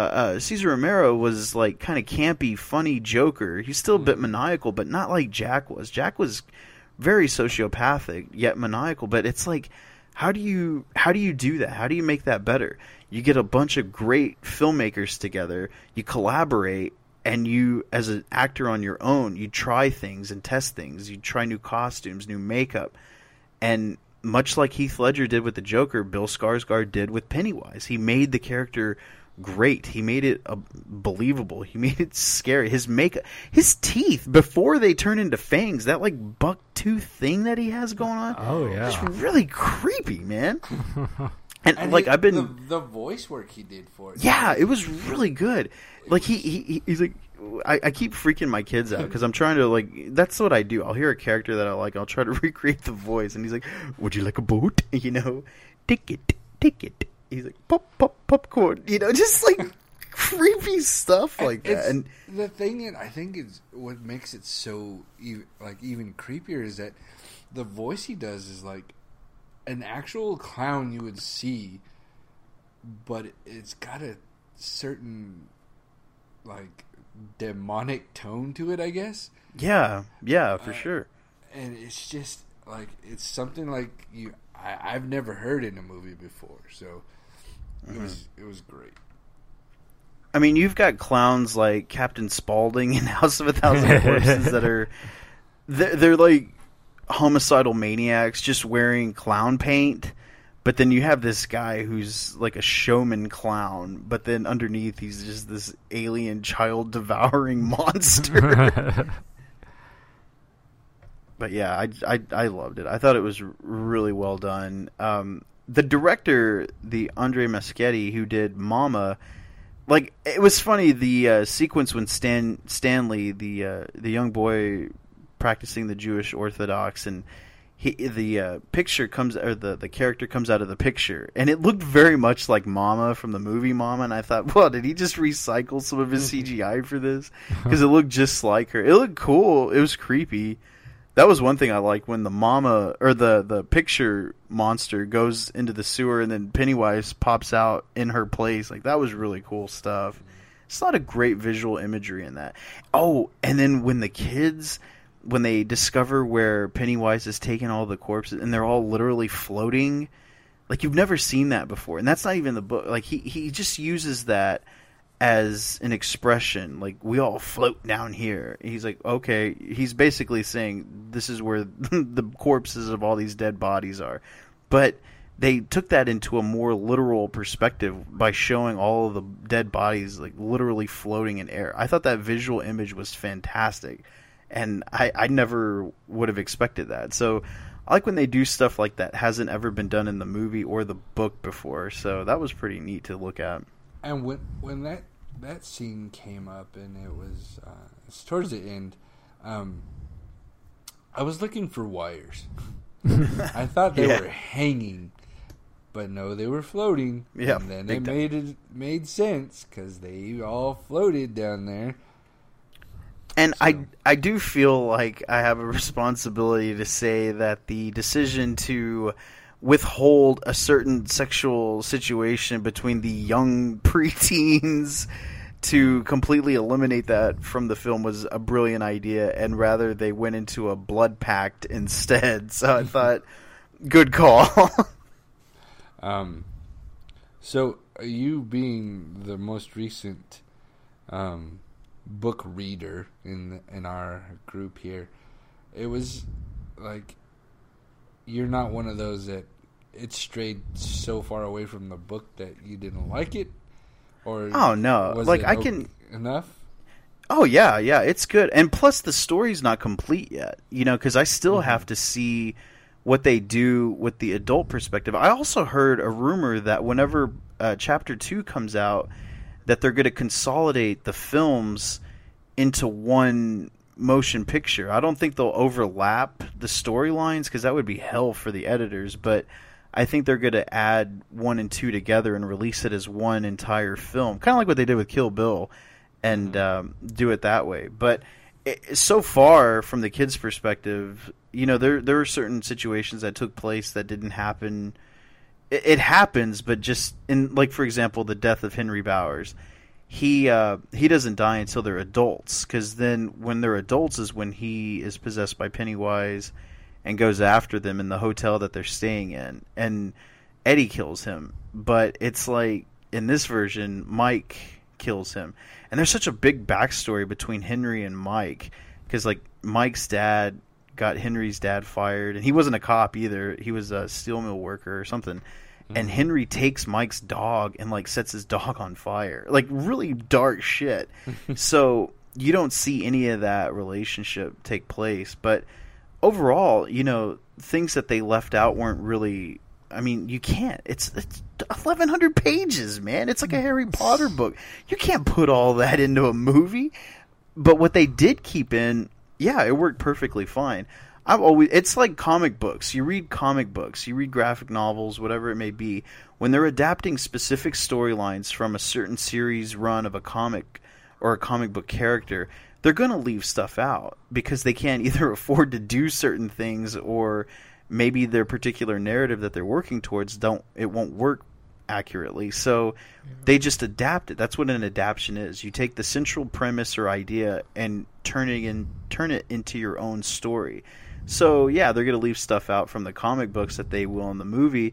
Romero was like kind of campy, funny Joker. He's still a bit maniacal, but not like Jack was. Jack was very sociopathic, yet maniacal. But it's like, how do you do that? How do you make that better? You get a bunch of great filmmakers together, you collaborate, and you, as an actor on your own, you try things and test things. You try new costumes, new makeup, and much like Heath Ledger did with the Joker, Bill Skarsgård did with Pennywise. He made the character great. He made it believable. He made it scary. His makeup, his teeth, before they turn into fangs, that like buck tooth thing that he has going on. Oh yeah, it's really creepy, man. And like I've been the voice work he did for it. Yeah, it was really good. Like he's like, I keep freaking my kids out because I'm trying to like. That's what I do. I'll hear a character that I like. I'll try to recreate the voice, and he's like, "Would you like a boat?" You know, take it. He's like, popcorn. You know, just like creepy stuff like that. And the thing that I think is what makes it so even creepier is that the voice he does is like an actual clown you would see, but it's got a certain like demonic tone to it, I guess. Yeah, for sure. And it's just like it's something like I've never heard in a movie before, so it was great. I mean, you've got clowns like Captain Spaulding in House of a Thousand Corpses that are they're like homicidal maniacs just wearing clown paint, but then you have this guy who's like a showman clown, but then underneath he's just this alien child devouring monster. But yeah, I loved it. I thought it was really well done. The director, the Andre Muschietti, who did Mama, like it was funny the sequence when Stanley, the young boy practicing the Jewish Orthodox, and the picture comes, or the character comes out of the picture, and it looked very much like Mama from the movie Mama, and I thought, well, did he just recycle some of his CGI for this? Because it looked just like her. It looked cool. It was creepy. That was one thing I liked when the mama or the picture monster goes into the sewer and then Pennywise pops out in her place. Like, that was really cool stuff. It's a lot of great visual imagery in that. Oh, and then when the kids, when they discover where Pennywise has taken all the corpses and they're all literally floating, like, you've never seen that before. And that's not even the book. Like, he just uses that as an expression, like, we all float down here. He's like, okay, he's basically saying this is where the corpses of all these dead bodies are. But they took that into a more literal perspective by showing all of the dead bodies, like, literally floating in air. I thought that visual image was fantastic, and I never would have expected that. So I like when they do stuff like that. Hasn't ever been done in the movie or the book before, so that was pretty neat to look at. And when that scene came up, and it was it's towards the end, I was looking for wires. I thought they were hanging, but no, they were floating. Yeah, and then it made sense because they all floated down there. And so. I do feel like I have a responsibility to say that the decision to withhold a certain sexual situation between the young preteens to completely eliminate that from the film was a brilliant idea, and rather they went into a blood pact instead. So I thought, good call. So you being the most recent book reader in our group here, it was like, you're not one of those that it strayed so far away from the book that you didn't like it? Or oh, no. Was like, it I can... enough? Oh, yeah, it's good. And plus, the story's not complete yet, because I still have to see what they do with the adult perspective. I also heard a rumor that whenever Chapter 2 comes out, that they're going to consolidate the films into one motion picture. I don't think they'll overlap the storylines because that would be hell for the editors, but I think they're going to add 1 and 2 together and release it as one entire film, kind of like what they did with Kill Bill, and do it that way. But so far, from the kids' perspective, there are certain situations that took place that didn't happen. It happens, but just in, like, for example, the death of Henry Bowers. He doesn't die until they're adults, because then when they're adults is when he is possessed by Pennywise and goes after them in the hotel that they're staying in, and Eddie kills him. But it's like, in this version, Mike kills him. And there's such a big backstory between Henry and Mike, because, like, Mike's dad got Henry's dad fired, and he wasn't a cop either. He was a steel mill worker or something. And Henry takes Mike's dog and, like, sets his dog on fire. Like, really dark shit. So you don't see any of that relationship take place. But overall, things that they left out weren't really... I mean, you can't. It's 1,100 pages, man. It's like a Harry Potter book. You can't put all that into a movie. But what they did keep in, yeah, it worked perfectly fine. It's like comic books. You read comic books, you read graphic novels, whatever it may be. When they're adapting specific storylines from a certain series run of a comic or a comic book character, they're going to leave stuff out because they can't either afford to do certain things, or maybe their particular narrative that they're working towards won't work accurately. So they just adapt it. That's what an adaptation is. You take the central premise or idea and turn it into your own story. So, yeah, they're going to leave stuff out from the comic books that they will in the movie.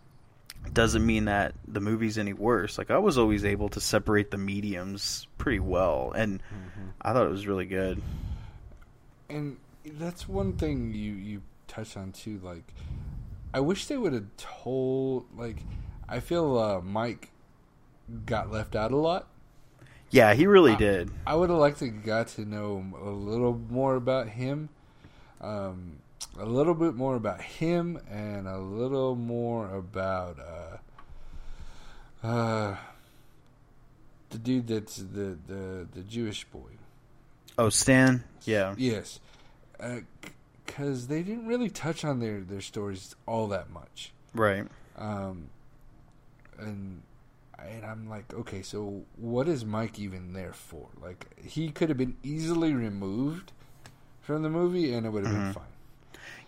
Doesn't mean that the movie's any worse. Like, I was always able to separate the mediums pretty well, and I thought it was really good. And that's one thing you touched on, too. Like, I wish they would have told, like, I feel Mike got left out a lot. Yeah, he really did. I would have liked to got to know a little more about him. A little bit more about him, and a little more about the dude that's the Jewish boy. Oh, Stan? Yeah. Yes. Because they didn't really touch on their stories all that much. Right. And I'm like, okay, so what is Mike even there for? Like, he could have been easily removed from the movie, and it would have been fine.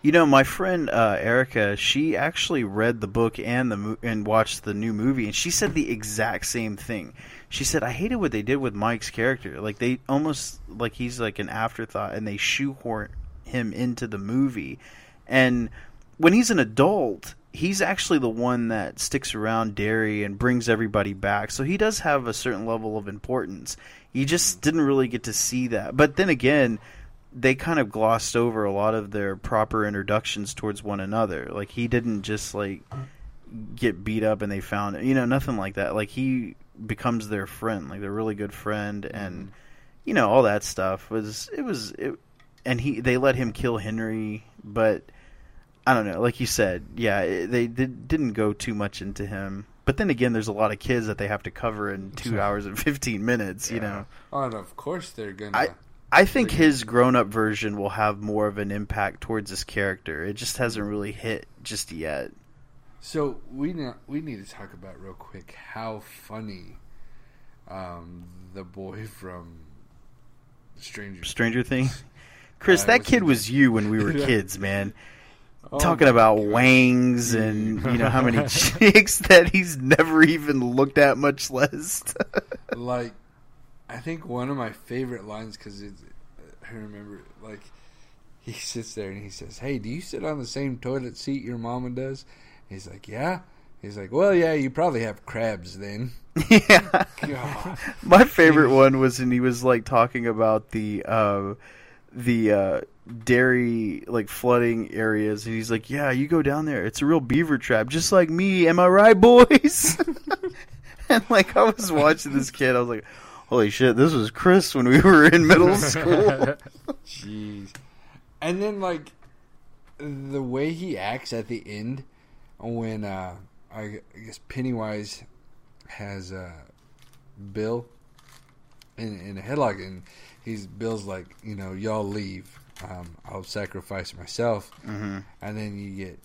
You know, my friend Erica, she actually read the book and watched the new movie, and she said the exact same thing. She said, I hated what they did with Mike's character. Like, they almost, like, he's like an afterthought, and they shoehorn him into the movie. And when he's an adult, he's actually the one that sticks around Derry and brings everybody back. So he does have a certain level of importance. You just didn't really get to see that. But then again, they kind of glossed over a lot of their proper introductions towards one another. Like, he didn't just, like, get beat up and they found it. You know, nothing like that. Like, he becomes their friend, like, their really good friend, and, you know, all that stuff. And they let him kill Henry, but I don't know. Like you said, yeah, they didn't go too much into him. But then again, there's a lot of kids that they have to cover in 2 hours and 15 minutes, you know. Oh, and of course they're going to... I think his grown-up version will have more of an impact towards his character. It just hasn't really hit just yet. So we need to talk about real quick how funny the boy from Stranger Things. Chris, that kid was you when we were kids, man. Oh, talking about wangs and, you know, how many chicks that he's never even looked at, much less. Like, I think one of my favorite lines, because I remember, like, he sits there and he says, hey, do you sit on the same toilet seat your mama does? He's like, yeah. He's like, well, yeah, you probably have crabs then. Yeah. God. My favorite one was when he was, like, talking about the dairy, like, flooding areas, and he's like, yeah, you go down there, it's a real beaver trap, just like me, am I right, boys? And, like, I was watching this kid, I was like, holy shit, this was Chris when we were in middle school. Jeez. And then, like, the way he acts at the end when I guess Pennywise has Bill in a headlock, and Bill's like, you know, y'all leave, I'll sacrifice myself. And then you get,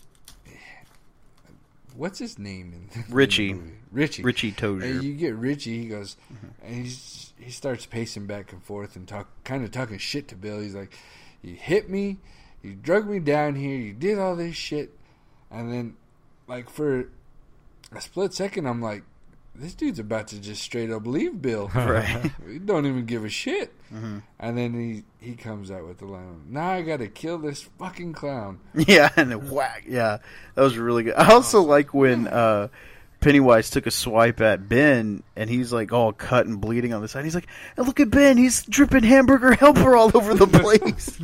what's his name in Richie. the movie? Richie Tozier. And you get Richie, he goes, and he starts pacing back and forth and kind of talking shit to Bill. He's like, you hit me, you drug me down here, you did all this shit. And then, like, for a split second, I'm like, this dude's about to just straight up leave Bill. Right. He don't even give a shit. And then he comes out with the line, now I gotta kill this fucking clown. Yeah, and then whack. Yeah, that was really good. I also like when Pennywise took a swipe at Ben, and he's like all cut and bleeding on the side. He's like, hey, look at Ben, he's dripping hamburger helper all over the place.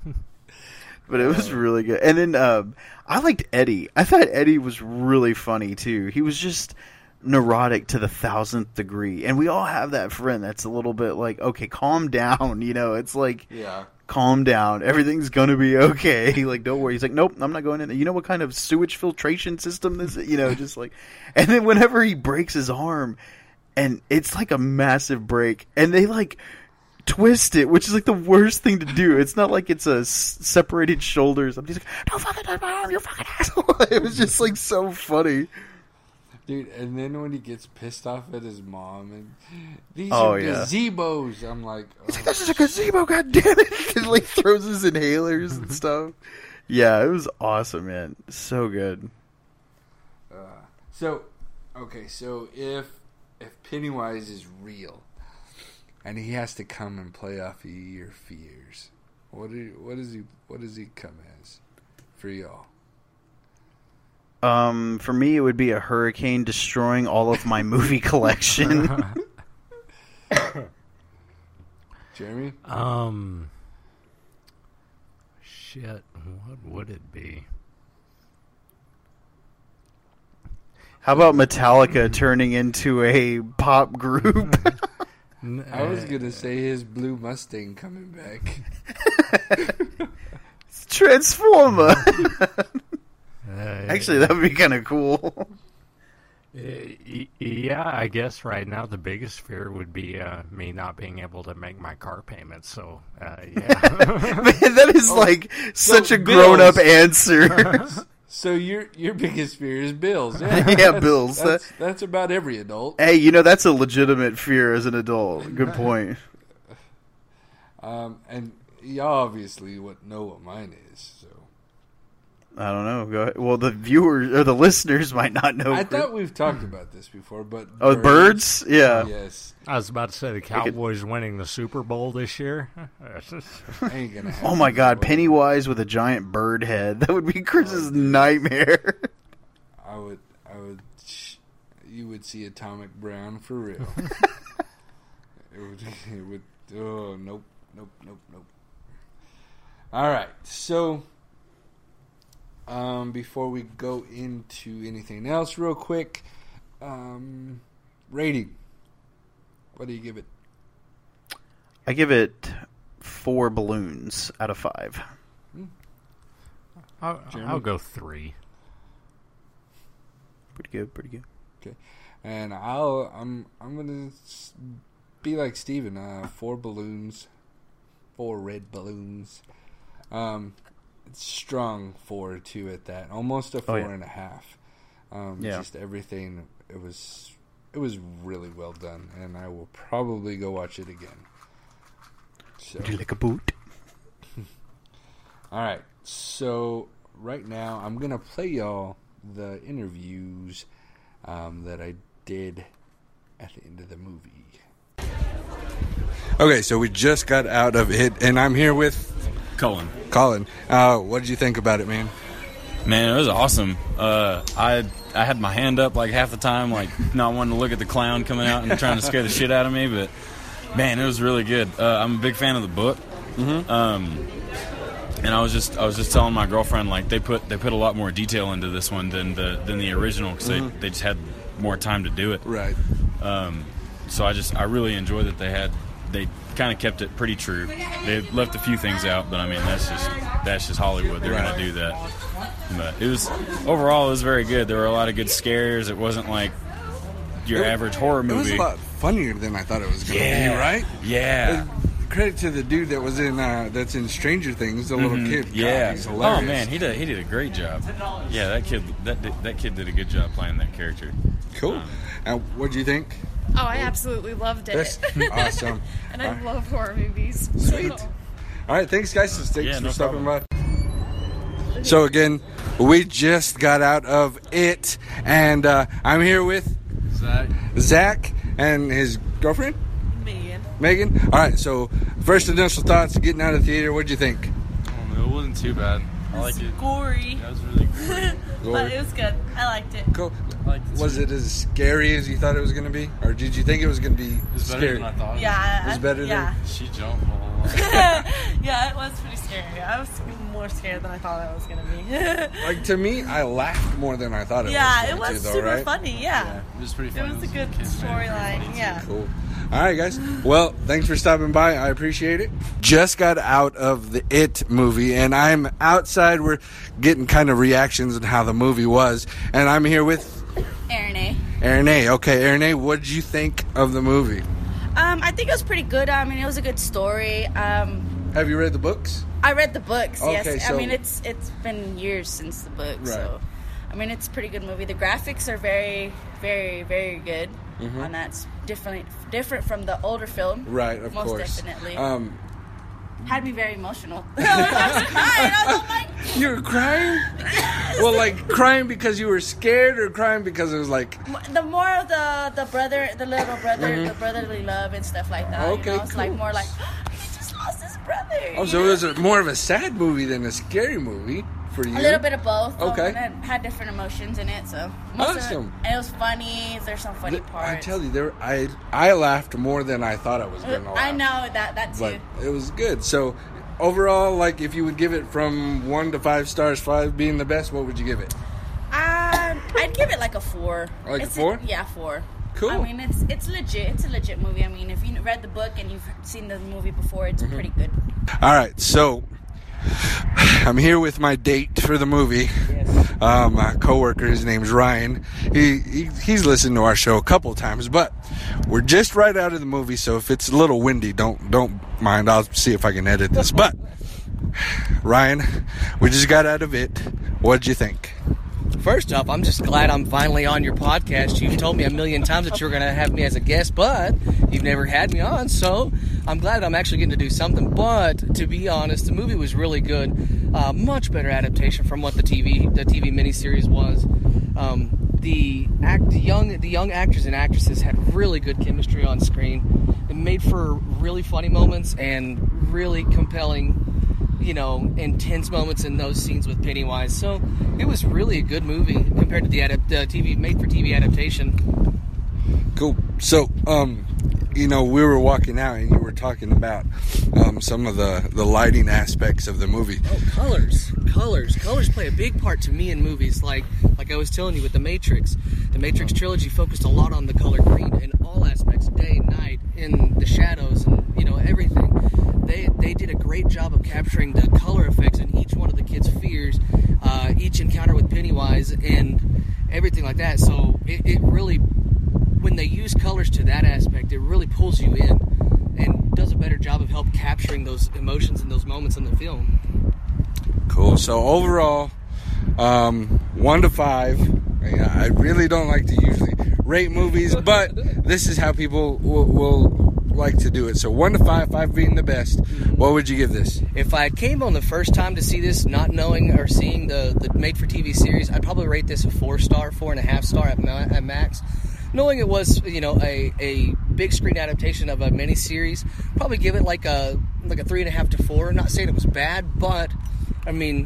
But it was really good. And then I liked Eddie. I thought Eddie was really funny too. He was just neurotic to the 1000th degree, and we all have that friend that's a little bit like, okay, calm down, you know. It's like, Yeah. calm down, everything's gonna be okay. Like, don't worry. He's like, nope, I'm not going in there. You know what kind of sewage filtration system this is? You know, just like, and then whenever he breaks his arm, and it's like a massive break, and they like twist it, which is like the worst thing to do. It's not like it's a separated shoulders. I'm just like, don't fucking touch my arm, you fucking asshole. It was just like so funny. Dude, and then when he gets pissed off at his mom, and these Oh, are yeah. gazebos, I'm like, He's like, this is a gazebo, goddammit! And like throws his inhalers and stuff. Yeah, it was awesome, man. So good. So if Pennywise is real, and he has to come and play off of your fears, what does he come as for y'all? For me, it would be a hurricane destroying all of my movie collection. Jeremy? Shit, what would it be? Uh, How about Metallica turning into a pop group? I was gonna say his blue Mustang coming back. Transformer! Actually, that would be kind of cool. Yeah, I guess right now the biggest fear would be me not being able to make my car payments. So, yeah. Man, that is like such a grown-up answer. So your biggest fear is bills. Yeah, Yeah, bills. That's about every adult. Hey, you know, that's a legitimate fear as an adult. Good point. And y'all obviously know what mine is. So I don't know. Go ahead. Well, the viewers or the listeners might not know. I thought we've talked about this before, but Oh, birds? Yeah. Yes. I was about to say the Cowboys winning the Super Bowl this year. Ain't gonna happen. Oh my God, Pennywise with a giant bird head. That would be Chris's nightmare. You would see Atomic Brown for real. it would. Oh, nope. All right, so before we go into anything else, real quick, rating. What do you give it? I give it 4 balloons out of 5. I'll go 3. Pretty good. Okay, and I'm gonna be like Steven, 4 balloons, 4 red balloons. It's strong 4 too at that, almost a 4.5. Just everything. It was really well done, and I will probably go watch it again. So. Would you like a boot? All right, so right now I'm gonna play y'all the interviews that I did at the end of the movie. Okay, so we just got out of it, and I'm here with Colin. What did you think about it, man? Man, it was awesome. I had my hand up like half the time, like not wanting to look at the clown coming out and trying to scare the shit out of me. But man, it was really good. I'm a big fan of the book. And I was just telling my girlfriend, like they put a lot more detail into this one than the original, because they just had more time to do it. Right. So I really enjoyed that they kind of kept it pretty true. They left a few things out, but I mean that's just Hollywood. They're going to do that. But overall it was very good. There were a lot of good scares. It wasn't like your average horror movie. It was a lot funnier than I thought it was going to be, right? Yeah. Credit to the dude that was that's in Stranger Things, the little kid. God, Yeah. he's hilarious. Oh man, he did a great job. Yeah, that kid did a good job playing that character. Cool. What do you think? Oh, I absolutely loved it. That's awesome. And I love horror movies. Sweet. So. All right, thanks guys. Thanks for no stopping by. So again, we just got out of it, and I'm here with Zach and his girlfriend Megan. All right, so first initial thoughts getting out of the theater. What'd you think? It wasn't too bad. I liked it. Gory. That was really gory. But it was good. I liked it. Cool. Was it as scary as you thought it was going to be, or did you think it was going to be It was better scary? than I thought. Yeah. It was better yeah. She jumped a whole lot. Yeah, it was pretty scary. I was more scared than I thought I was going to be. Like, to me, I laughed more than I thought it was. Yeah, it going was to, though, super right? funny. Yeah. It was pretty funny. It was a good storyline. Yeah. Cool. All right, guys. Well, thanks for stopping by. I appreciate it. Just got out of the It movie, and I'm outside. We're getting kind of reactions on how the movie was, and I'm here with Erin A. Erin A. Okay, Erin A., what did you think of the movie? I think it was pretty good. I mean, it was a good story. Have you read the books? I read the books, Okay, yes. so- I mean, it's been years since the book, Right. so... I mean, it's a pretty good movie. The graphics are very, very, very good. And that's different from the older film. Right, of Most course. definitely. Um, Had me very emotional. I was crying. I was like... you were crying? Well, like, crying because you were scared, or crying because it was like... The more of the brother, the little brother, the brotherly love and stuff like that. Okay, you know? It's like cool. more like, he just lost his brother. Oh, so it was more of a sad movie than a scary movie for you? A little bit of both. Okay. And it had different emotions in it, so. Most Awesome. of it, and it was funny. There's some funny parts. I tell you, I laughed more than I thought I was going to laugh. I know that too. But it was good. So, overall, like, if you would give it from 1 to 5 stars, 5 being the best, what would you give it? I'd give it like a 4. Like a 4? Yeah, 4. Cool. I mean, it's legit. It's a legit movie. I mean, if you read the book and you've seen the movie before, it's pretty good. All right, so I'm here with my date for the movie. My coworker, his name's Ryan. He's listened to our show a couple times, but we're just right out of the movie, so if it's a little windy, don't mind. I'll see if I can edit this. But Ryan, we just got out of it. What did you think? First off, I'm just glad I'm finally on your podcast. You've told me a million times that you were going to have me as a guest, but you've never had me on, so I'm glad I'm actually getting to do something. But to be honest, the movie was really good. Much better adaptation from what the TV miniseries was. The young actors and actresses had really good chemistry on screen. It made for really funny moments and really compelling, intense moments in those scenes with Pennywise. So it was really a good movie compared to the TV made-for-TV adaptation. Cool. So, we were walking out and you were talking about some of the lighting aspects of the movie. Oh, colors. Colors play a big part to me in movies. Like I was telling you with The Matrix. The Matrix trilogy focused a lot on the color green in all aspects, day, night, in the shadows, and everything. They did a great job of capturing the color effects in each one of the kids' fears, each encounter with Pennywise, and everything like that. So it really, when they use colors to that aspect, it really pulls you in and does a better job of help capturing those emotions and those moments in the film. Cool. So overall, 1 to 5. I really don't like to usually rate movies, but this is how people will like to do it. So 1 to 5, 5 being the best. What would you give this? If I came on the first time to see this, not knowing or seeing the made-for-TV series, I'd probably rate this a 4-star, 4.5 star at max. Knowing it was, a big screen adaptation of a miniseries, probably give it like a 3.5 to 4. Not saying it was bad, but I mean,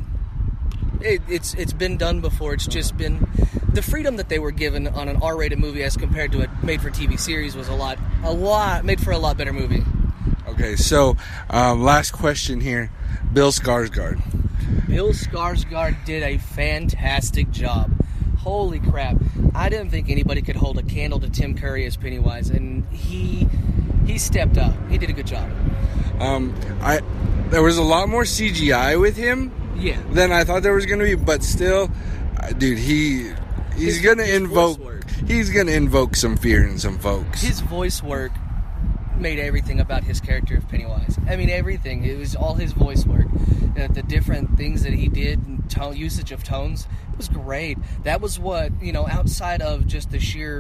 it's been done before. It's just been the freedom that they were given on an R-rated movie as compared to a made-for-TV series was made for a lot better movie. Okay, so last question here, Bill Skarsgård. Bill Skarsgård did a fantastic job. Holy crap. I didn't think anybody could hold a candle to Tim Curry as Pennywise, and he stepped up. He did a good job. There was a lot more CGI with him than I thought there was going to be, but still, dude, he's going to invoke some fear in some folks. His voice work made everything about his character of Pennywise. I mean, everything. It was all his voice work. The different things that he did, and usage of tones, it was great. That was what, outside of just the sheer,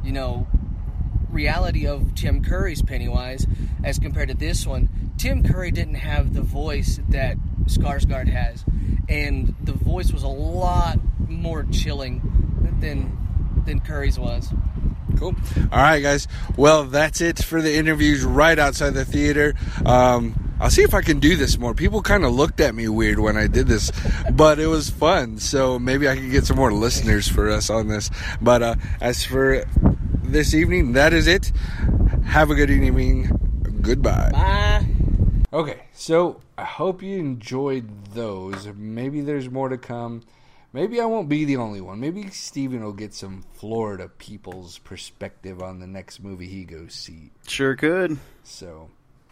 reality of Tim Curry's Pennywise as compared to this one, Tim Curry didn't have the voice that Skarsgård has. And the voice was a lot more chilling than Curry's was. Cool. All right, guys. Well, that's it for the interviews right outside the theater. I'll see if I can do this more. People kind of looked at me weird when I did this, but it was fun. So maybe I can get some more listeners for us on this. But as for this evening, that is it. Have a good evening. Goodbye. Bye. Okay, so I hope you enjoyed those. Maybe there's more to come. Maybe I won't be the only one. Maybe Steven will get some Florida people's perspective on the next movie he goes see. Sure could. So,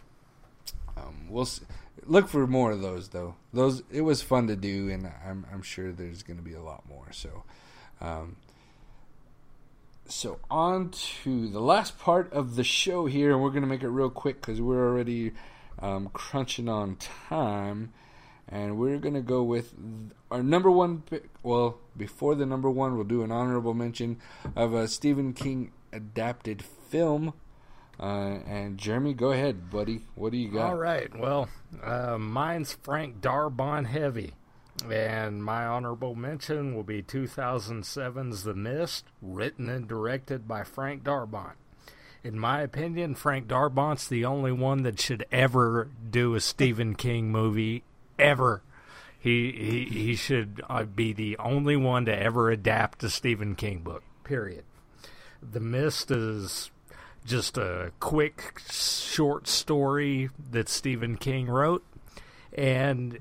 we'll see. Look for more of those, though. It was fun to do, and I'm sure there's going to be a lot more. So on to the last part of the show here, and we're going to make it real quick because we're already crunching on time. And we're going to go with our number one pick. Well, before the number one, we'll do an honorable mention of a Stephen King adapted film. And Jeremy, go ahead, buddy. What do you got? All right. Well, mine's Frank Darabont heavy. And my honorable mention will be 2007's The Mist, written and directed by Frank Darabont. In my opinion, Frank Darabont's the only one that should ever do a Stephen King movie ever. He should be the only one to ever adapt a Stephen King book, period. The Mist is just a quick, short story that Stephen King wrote, and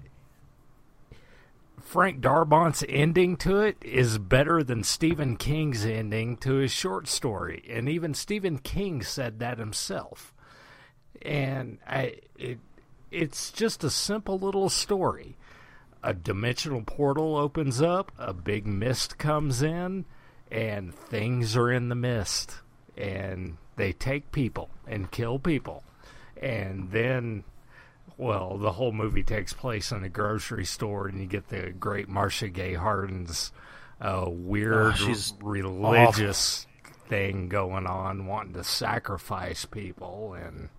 Frank Darabont's ending to it is better than Stephen King's ending to his short story, and even Stephen King said that himself. And it's just a simple little story. A dimensional portal opens up, a big mist comes in, and things are in the mist. And they take people and kill people. And then, well, the whole movie takes place in a grocery store, and you get the great Marcia Gay Harden's a weird she's religious thing going on, wanting to sacrifice people,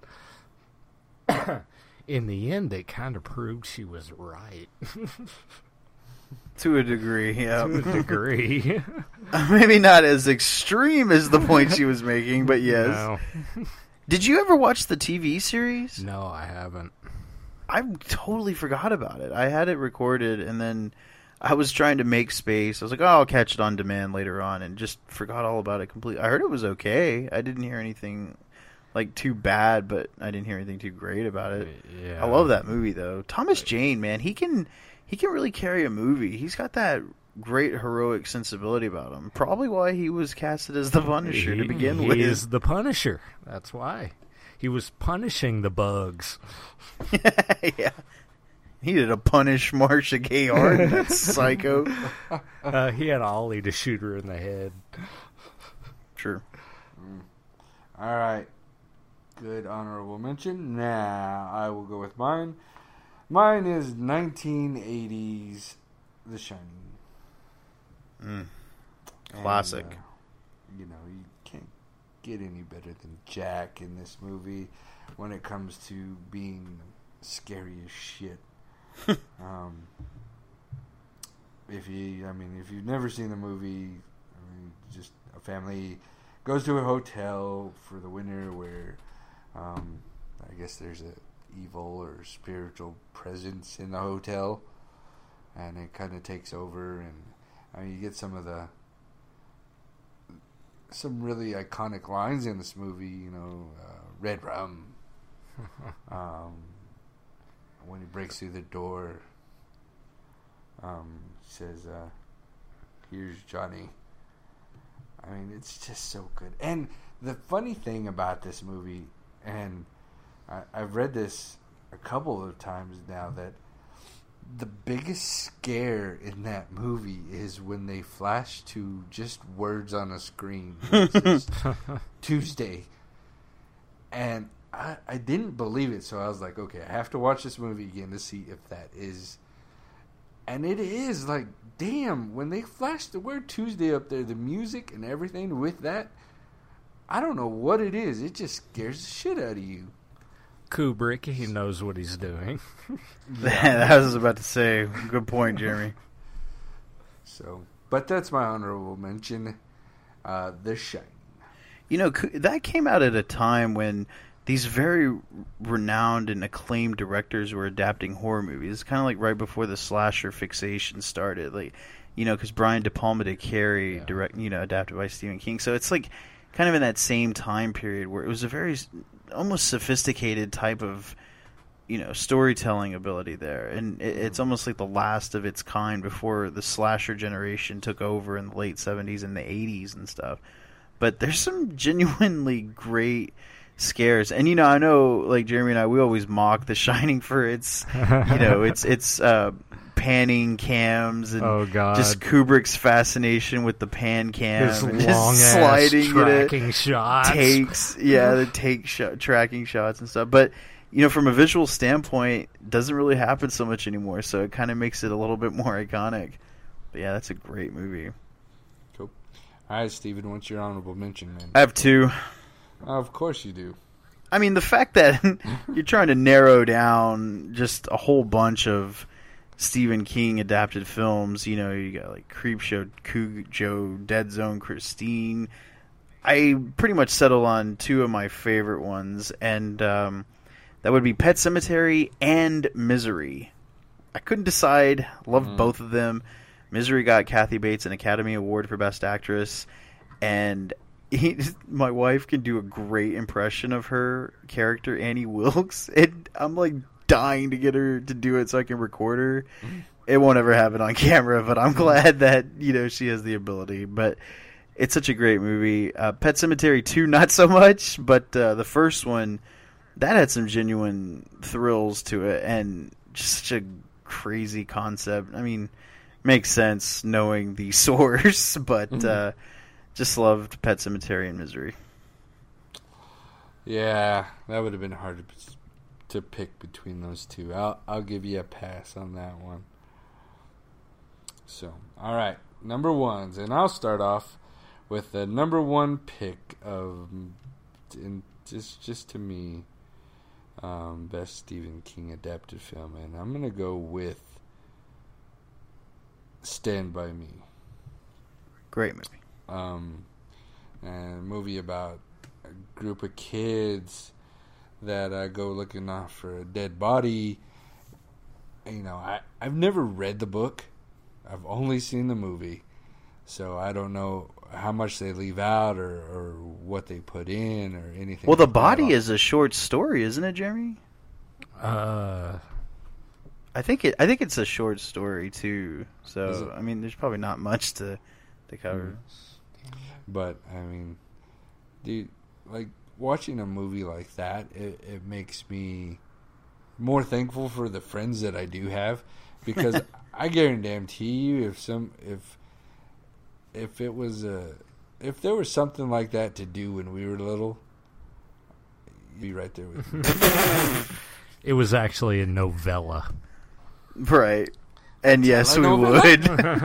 and in the end, it kind of proved she was right. To a degree, yeah. To a degree. Maybe not as extreme as the point she was making, but yes. No. Did you ever watch the TV series? No, I haven't. I totally forgot about it. I had it recorded, and then I was trying to make space. I was like, oh, I'll catch it on demand later on, and just forgot all about it completely. I heard it was okay. I didn't hear anything like too bad, but I didn't hear anything too great about it. Yeah. I love that movie, though. Thomas Jane, man, he can really carry a movie. He's got that great heroic sensibility about him. Probably why he was casted as the Punisher to begin with. He is the Punisher. That's why. He was punishing the bugs. Yeah. He did a punish Marcia Gay Harden. That psycho. He had Ollie to shoot her in the head. Sure. All right. Good honorable mention. Now I will go with mine. Mine is 1980s The Shining. Classic. And, you can't get any better than Jack in this movie when it comes to being scary as shit. If you've never seen the movie, just a family goes to a hotel for the winter where, I guess there's a evil or spiritual presence in the hotel, and it kind of takes over, and you get some really iconic lines in this movie. Red rum. When he breaks through the door, he says, "Here's Johnny." It's just so good. And the funny thing about this movie, and I've read this a couple of times now, that the biggest scare in that movie is when they flash to just words on a screen. Tuesday. And I didn't believe it, so I was like, okay, I have to watch this movie again to see if that is. And it is, like, damn, when they flash the word Tuesday up there, the music and everything with that, I don't know what it is. It just scares the shit out of you. Kubrick, he knows what he's doing. I was about to say, good point, Jeremy. But that's my honorable mention, The Shining. That came out at a time when these very renowned and acclaimed directors were adapting horror movies. It's kind of like right before the slasher fixation started, because Brian De Palma did Carrie, adapted by Stephen King. So it's like kind of in that same time period where it was a very almost sophisticated type of storytelling ability there, and it's almost like the last of its kind before the slasher generation took over in the late 70s and the 80s and stuff. But there's some genuinely great scares, and I know, like Jeremy and I, we always mock The Shining for its its panning cams and just Kubrick's fascination with the pan cam, his and long just sliding tracking shots, tracking shots and stuff. But from a visual standpoint, it doesn't really happen so much anymore, so it kind of makes it a little bit more iconic. But yeah, that's a great movie. Cool. All right, Steven, what's your honorable mention, man? I have two. Of course you do. The fact that you're trying to narrow down just a whole bunch of Stephen King adapted films, you got like Creepshow, Cujo, Dead Zone, Christine. I pretty much settle on two of my favorite ones, and that would be Pet Sematary and Misery. I couldn't decide. Loved both of them. Misery got Kathy Bates an Academy Award for Best Actress, and my wife can do a great impression of her character, Annie Wilkes, and I'm like dying to get her to do it so I can record her. It won't ever happen on camera, but I'm glad that she has the ability. But it's such a great movie. Pet Sematary 2, not so much, but the first one, that had some genuine thrills to it, and just such a crazy concept. Makes sense knowing the source, but just loved Pet Sematary and Misery. Yeah, that would have been hard to pick between those two. I'll give you a pass on that one. So, all right. number ones, and I'll start off with the number one pick of, just to me, best Stephen King adapted film, and I'm gonna go with Stand By Me. Great movie. And a movie about a group of kids that go looking out for a dead body. You know, I've never read the book. I've only seen the movie, so I don't know how much they leave out or what they put in or anything. Well, the like body that. is a short story, isn't it, Jeremy? I think it's a short story too. So I mean, there's probably not much to cover. But I mean, dude, like watching a movie like that, it makes me more thankful for the friends that I do have, because I guarantee you, if there was something like that to do when we were little, you'd be right there with me. It was actually a novella. Right. And yes, we would.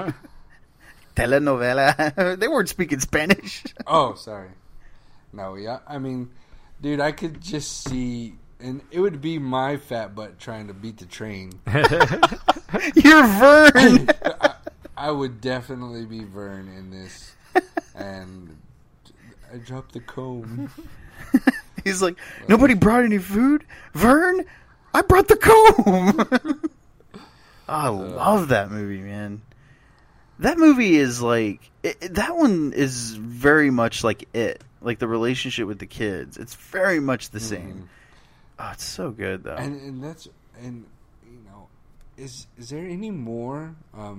Telenovela. They weren't speaking Spanish. Oh, sorry. No, yeah. I mean, dude, I could just see, and it would be my fat butt trying to beat the train. You're Vern. I would definitely be Vern in this. And I dropped the comb. He's like, nobody brought any food? Vern, I brought the comb. I love that movie, man. That movie is like, that one is very much like it. Like the relationship with the kids. It's very much the same. Oh, it's so good, though. And you know, is there any more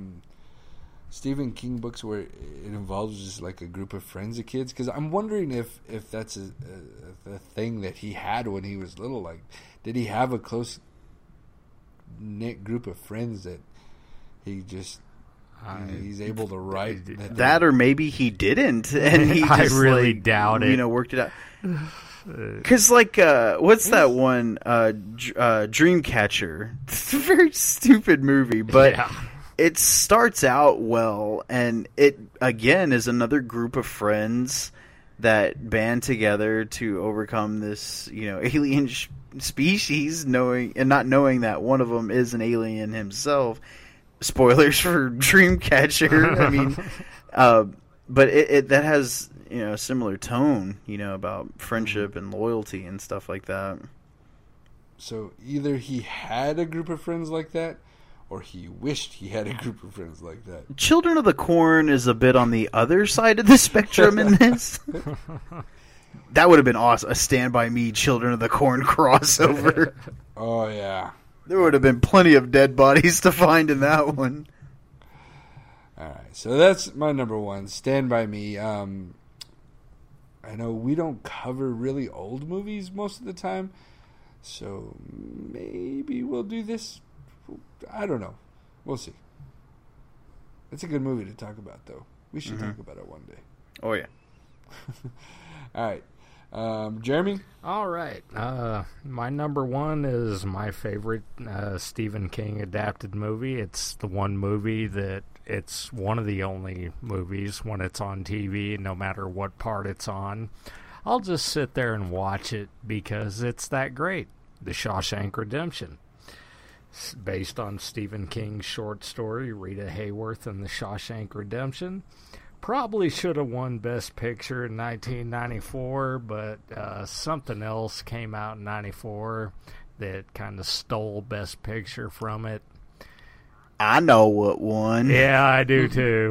Stephen King books where it involves just like a group of friends of kids? Because I'm wondering if that's a thing that he had when he was little. Like, did he have a close knit group of friends that he just he's able to write that, or maybe he didn't, and he just, I really doubt it. You know, worked it out. Because, like, what's that one? Dreamcatcher. It's a very stupid movie, but it starts out well, and it, again, is another group of friends that band together to overcome this, you know, alien species, not knowing that one of them is an alien himself. Spoilers for Dreamcatcher. I mean, but it that has, you know, a similar tone, you know, about friendship and loyalty and stuff like that. So either he had a group of friends like that, or he wished he had a group of friends like that. Children of the Corn is a bit on the other side of the spectrum in this. That would have been awesome. A Stand By Me, Children of the Corn crossover. Oh, yeah. There would have been plenty of dead bodies to find in that one. All right, so that's my number one, Stand By Me. I know we don't cover really old movies most of the time, so maybe we'll do this. I don't know. We'll see. It's a good movie to talk about, though. We should talk about it one day. Oh, yeah. All right. Jeremy? All right. My number one is my favorite Stephen King adapted movie. It's the one movie that it's one of the only movies when it's on TV, no matter what part it's on. I'll just sit there and watch it because it's that great. The Shawshank Redemption. It's based on Stephen King's short story, Rita Hayworth and the Shawshank Redemption. Probably should have won Best Picture in 1994, but something else came out in 94 that kind of stole Best Picture from it. I know what won. Yeah, I do too.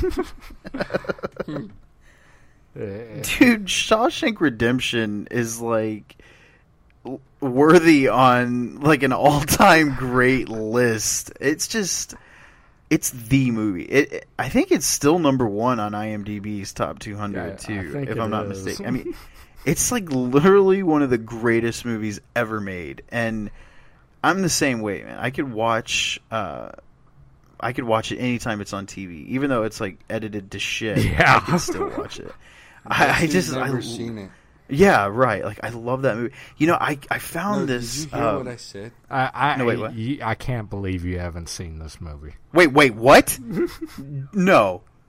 Dude, Shawshank Redemption is like worthy on like an all-time great list. It's just... It's the movie. I think it's still number one on IMDb's top 200 too, if I'm not mistaken. I mean, it's like literally one of the greatest movies ever made, and I'm the same way, man. I could watch it anytime it's on TV, even though it's like edited to shit. Yeah. I can still watch it. I've never seen it. Yeah, right. Like, I love that movie. You know, I found this... Did you hear what I said? No, wait, what? I can't believe you haven't seen this movie. Wait, what? No.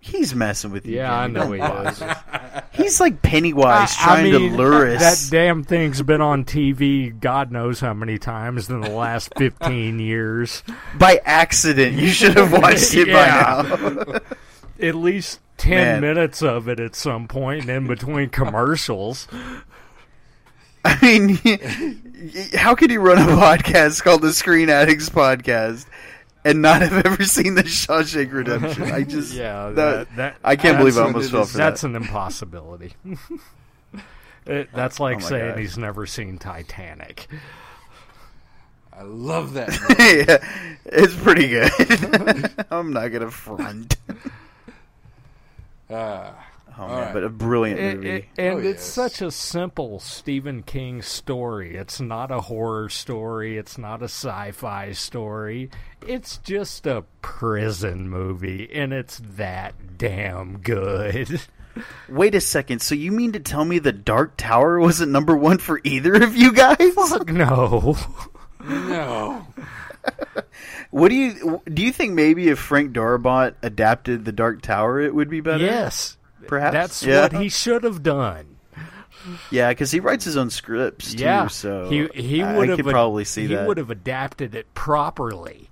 He's messing with you. Yeah, I Jimmy. know he Don't is. bother. He's like Pennywise trying to lure us. That damn thing's been on TV God knows how many times in the last 15 years. By accident. You should have watched it by now. At least 10 minutes of it at some point in between commercials. I mean, how could you run a podcast called the Screen Addicts Podcast and not have ever seen the Shawshank Redemption? I just I can't believe I almost fell for that. That's an impossibility. That's like saying he's never seen Titanic. I love that movie. Yeah, it's pretty good. I'm not gonna front. Right. But a brilliant movie. It's such a simple Stephen King story. It's not a horror story. It's not a sci-fi story. It's just a prison movie, and it's that damn good. Wait a second. So you mean to tell me The Dark Tower wasn't number one for either of you guys? Fuck no. No. What do you think maybe if Frank Darabont adapted The Dark Tower, it would be better? Yes. Perhaps. That's what he should have done. Yeah, because he writes his own scripts too. Yeah. So he I could probably see that. He would have adapted it properly.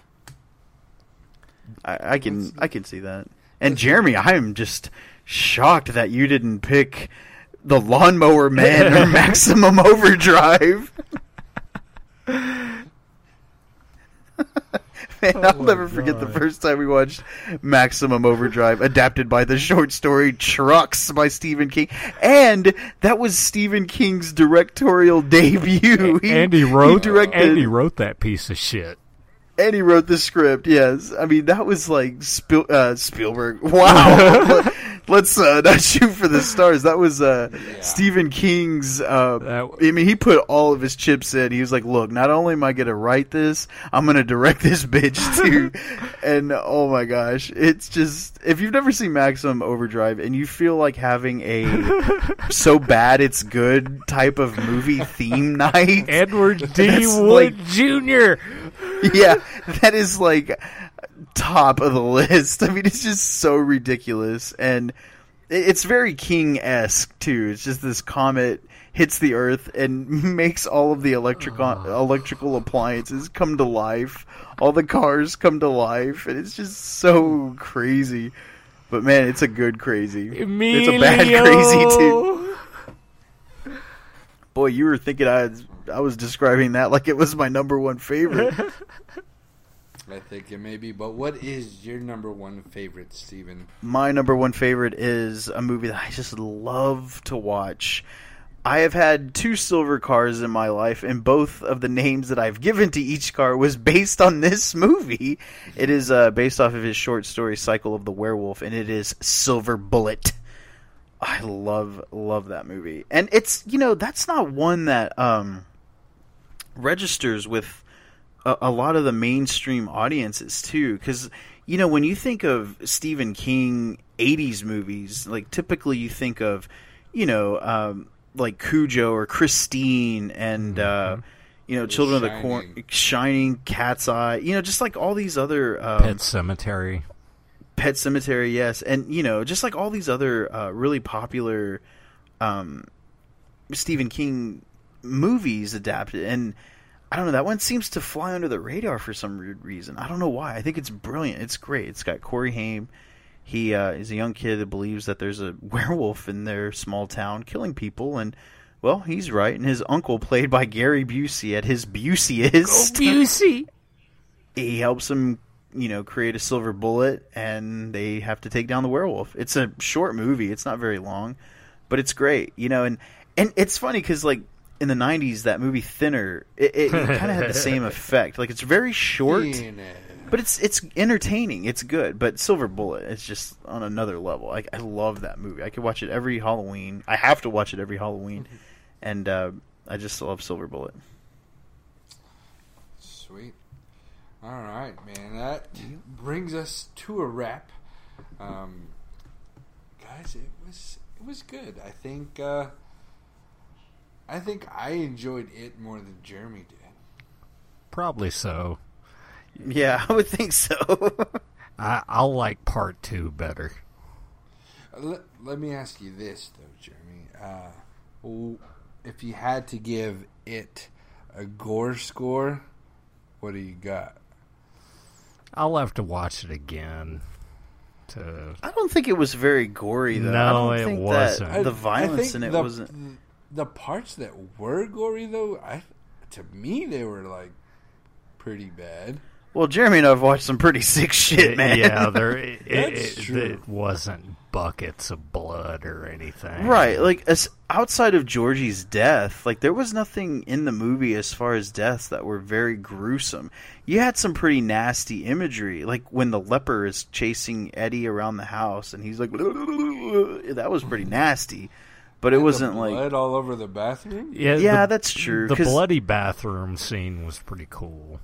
I can see that. And Jeremy, I am just shocked that you didn't pick The Lawnmower Man or Maximum Overdrive. Man, I'll never forget the first time we watched Maximum Overdrive, adapted by the short story Trucks by Stephen King. And that was Stephen King's directorial debut. He wrote that piece of shit. And he wrote the script, yes. I mean, that was like Spielberg. Wow. Let's not shoot for the stars. That was Stephen King's... I mean, he put all of his chips in. He was like, look, not only am I going to write this, I'm going to direct this bitch too. And oh my gosh. It's just... If you've never seen Maximum Overdrive and you feel like having a so bad it's good type of movie theme night... Edward D. Wood Jr. Yeah, that is like top of the list. I mean, it's just so ridiculous, and it's very King-esque too. It's just this comet hits the Earth and makes all of the electrical appliances come to life. All the cars come to life, and it's just so crazy. But man, it's a good crazy. It's a bad crazy too. Boy, you were thinking I was describing that like it was my number one favorite. I think it may be, but what is your number one favorite, Steven? My number one favorite is a movie that I just love to watch. I have had 2 silver cars in my life, and both of the names that I've given to each car was based on this movie. It is based off of his short story Cycle of the Werewolf, and it is Silver Bullet. I love that movie. And it's, that's not one that registers with a lot of the mainstream audiences too, because when you think of Stephen King 80s movies, like typically you think of like Cujo or Christine and Children of the Corn, Shining, Cat's Eye, just like all these other Pet Sematary, yes, and just like all these other really popular Stephen King movies adapted. And I don't know, that one seems to fly under the radar for some weird reason. I don't know why. I think it's brilliant. It's great. It's got Corey Haim. He is a young kid that believes that there's a werewolf in their small town killing people, and well, he's right. And his uncle, played by Gary Busey, at his Buseyest, Go Busey! He helps him, create a silver bullet, and they have to take down the werewolf. It's a short movie. It's not very long, but it's great. And it's funny because like in the 90s, that movie Thinner, it kind of had the same effect. Like, it's very short, but it's entertaining. It's good. But Silver Bullet is just on another level. I love that movie. I could watch it every Halloween. I have to watch it every Halloween. And I just love Silver Bullet. Sweet. All right, man. That brings us to a wrap. Guys, it was good. I think I enjoyed it more than Jeremy did. Probably so. Yeah, I would think so. I'll like part 2 better. Let me ask you this, though, Jeremy. If you had to give it a gore score, what do you got? I'll have to watch it again. I don't think it was very gory, though. No, I don't it think wasn't. That the violence in it wasn't. The parts that were gory, though, to me, they were, like, pretty bad. Well, Jeremy and I have watched some pretty sick shit, man. Yeah, That's true. It wasn't buckets of blood or anything. Right, like, outside of Georgie's death, like, there was nothing in the movie as far as deaths that were very gruesome. You had some pretty nasty imagery, like when the leper is chasing Eddie around the house, and he's like, that was pretty nasty. But it wasn't like blood all over the bathroom. Yeah, that's true. The bloody bathroom scene was pretty cool.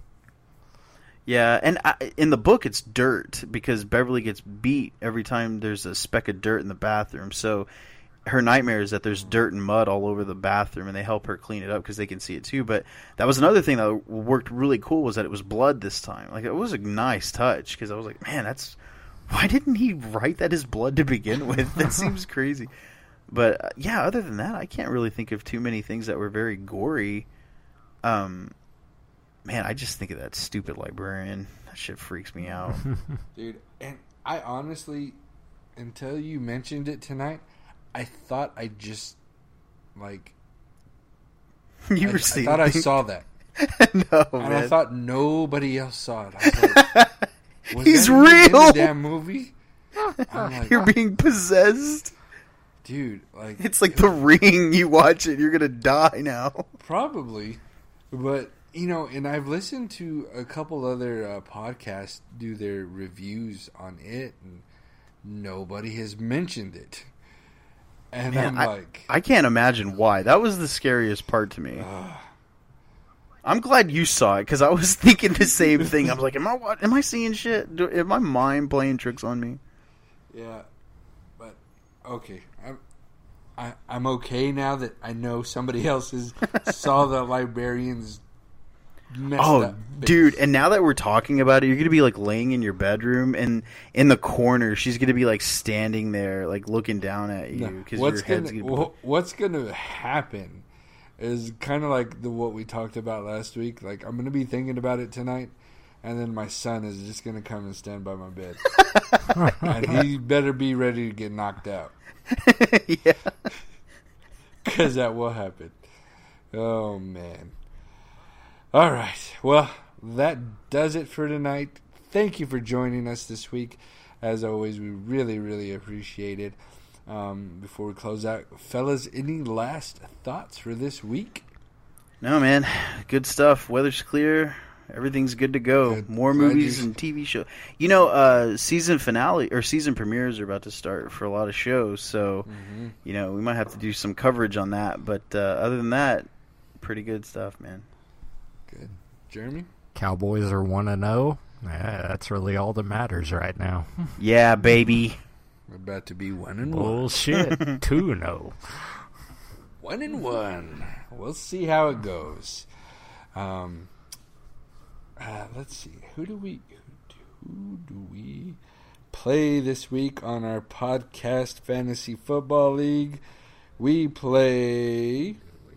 Yeah, and in the book it's dirt because Beverly gets beat every time there's a speck of dirt in the bathroom. So her nightmare is that there's dirt and mud all over the bathroom, and they help her clean it up because they can see it too. But that was another thing that worked really cool, was that it was blood this time. Like, it was a nice touch because I was like, man, why didn't he write that as blood to begin with? That seems crazy. But yeah, other than that, I can't really think of too many things that were very gory. Man, I just think of that stupid librarian. That shit freaks me out. Dude, and I honestly, until you mentioned it tonight, I thought I just, like... I thought I saw that. No, and man. I thought nobody else saw it. I was like, was He's that even real! in the damn movie? I'm like, You're being possessed? dude, like... It's like The Ring. You watch it, you're going to die now. Probably. But, you know, and I've listened to a couple other podcasts do their reviews on it, and nobody has mentioned it. And Man, I'm like... I can't imagine why. That was the scariest part to me. I'm glad you saw it, because I was thinking the same thing. I was like, am I seeing shit? Is my mind playing tricks on me? Yeah, but okay. I'm okay now that I know somebody else saw the librarians messed up. Dude, and now that we're talking about it, you're going to be like laying in your bedroom, and in the corner, she's going to be like standing there, like looking down at you. Because your head's going to be... What's going to happen is kind of like what we talked about last week. Like, I'm going to be thinking about it tonight, and then my son is just going to come and stand by my bed. And he better be ready to get knocked out. Yeah. Because that will happen. Oh, man. All right. Well, that does it for tonight. Thank you for joining us this week. As always, we really, really appreciate it. Before we close out, fellas, any last thoughts for this week? No, man. Good stuff. Weather's clear. Everything's good to go. Good. More Glad movies and TV shows. You know, season finale or season premieres are about to start for a lot of shows, so you know, we might have to do some coverage on that. But other than that, pretty good stuff, man. Good. Jeremy? Cowboys are 1-0. Yeah, that's really all that matters right now. Yeah, baby. We're about to be 1-1. Bullshit. 2-0. 1-1. We'll see how it goes. Let's see. Who do we play this week on our podcast Fantasy Football League? We play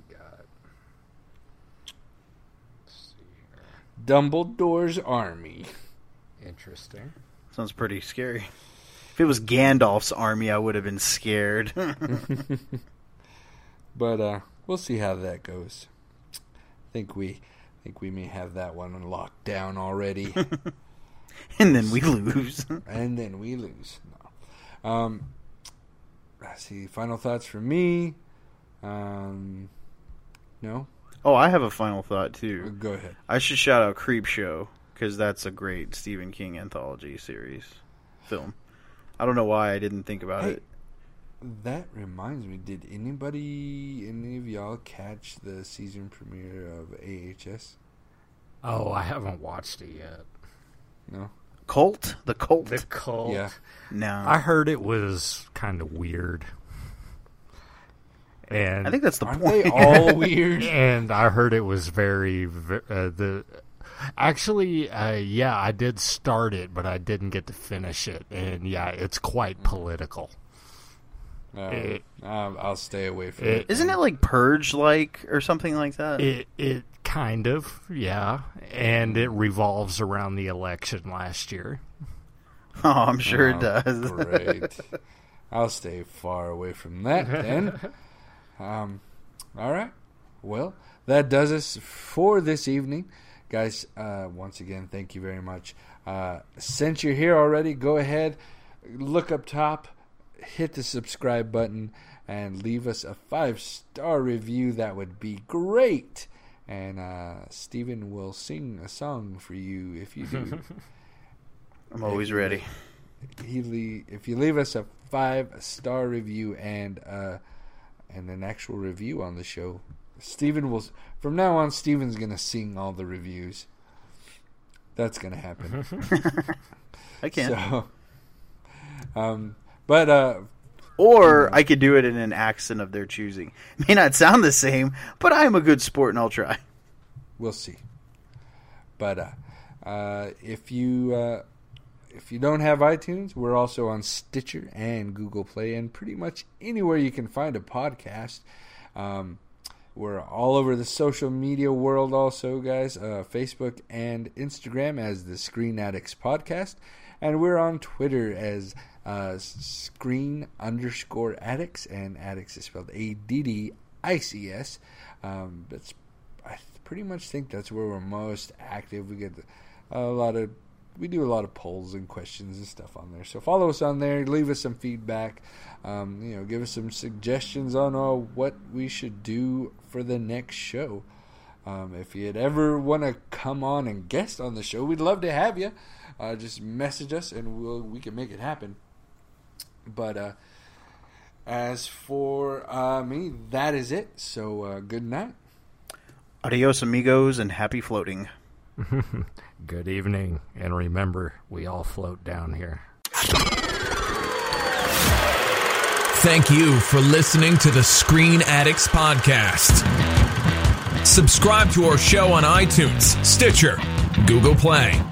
Dumbledore's Army. Interesting. Sounds pretty scary. If it was Gandalf's army, I would have been scared. But we'll see how that goes. I think we may have that one locked down already. And then we lose. No. Let's see. Final thoughts from me. No? Oh, I have a final thought, too. Go ahead. I should shout out Creepshow, because that's a great Stephen King anthology series film. I don't know why I didn't think about it. That reminds me, did any of y'all catch the season premiere of AHS? Oh, I haven't watched it yet. No? Cult? The Cult? The Cult? Yeah. No. I heard it was kind of weird. And I think that's the Aren't point. they all weird? And I heard it was very... Actually, yeah, I did start it, but I didn't get to finish it. And, yeah, it's quite political. I'll stay away from it. Isn't it like Purge-like or something like that? It kind of, yeah. And it revolves around the election last year. Oh, I'm sure it does. Great. I'll stay far away from that then. All right. Well, that does us for this evening. Guys, once again, thank you very much. Since you're here already, go ahead, look up top, hit the subscribe button, and leave us a 5-star review. That would be great. And Steven will sing a song for you if you do. I'm always ready. If you leave us a 5-star review and an actual review on the show, Steven will. From now on, Steven's gonna sing all the reviews. That's gonna happen. I can. So, or I could do it in an accent of their choosing. It may not sound the same, but I'm a good sport and I'll try. We'll see. But if you don't have iTunes, we're also on Stitcher and Google Play and pretty much anywhere you can find a podcast. We're all over the social media world also, guys. Facebook and Instagram as the Screen Addicts Podcast. And we're on Twitter as Screen_Addicts. And Addicts is spelled ADDICS. I pretty much think that's where we're most active. We get we do a lot of polls and questions and stuff on there. So follow us on there. Leave us some feedback. Give us some suggestions on what we should do for the next show. If you'd ever want to come on and guest on the show, we'd love to have you. Just message us and we can make it happen. But as for me, that is it. So good night. Adios, amigos, and happy floating. Good evening, and remember, we all float down here. Thank you for listening to the Screen Addicts Podcast. Subscribe to our show on iTunes, Stitcher, Google Play,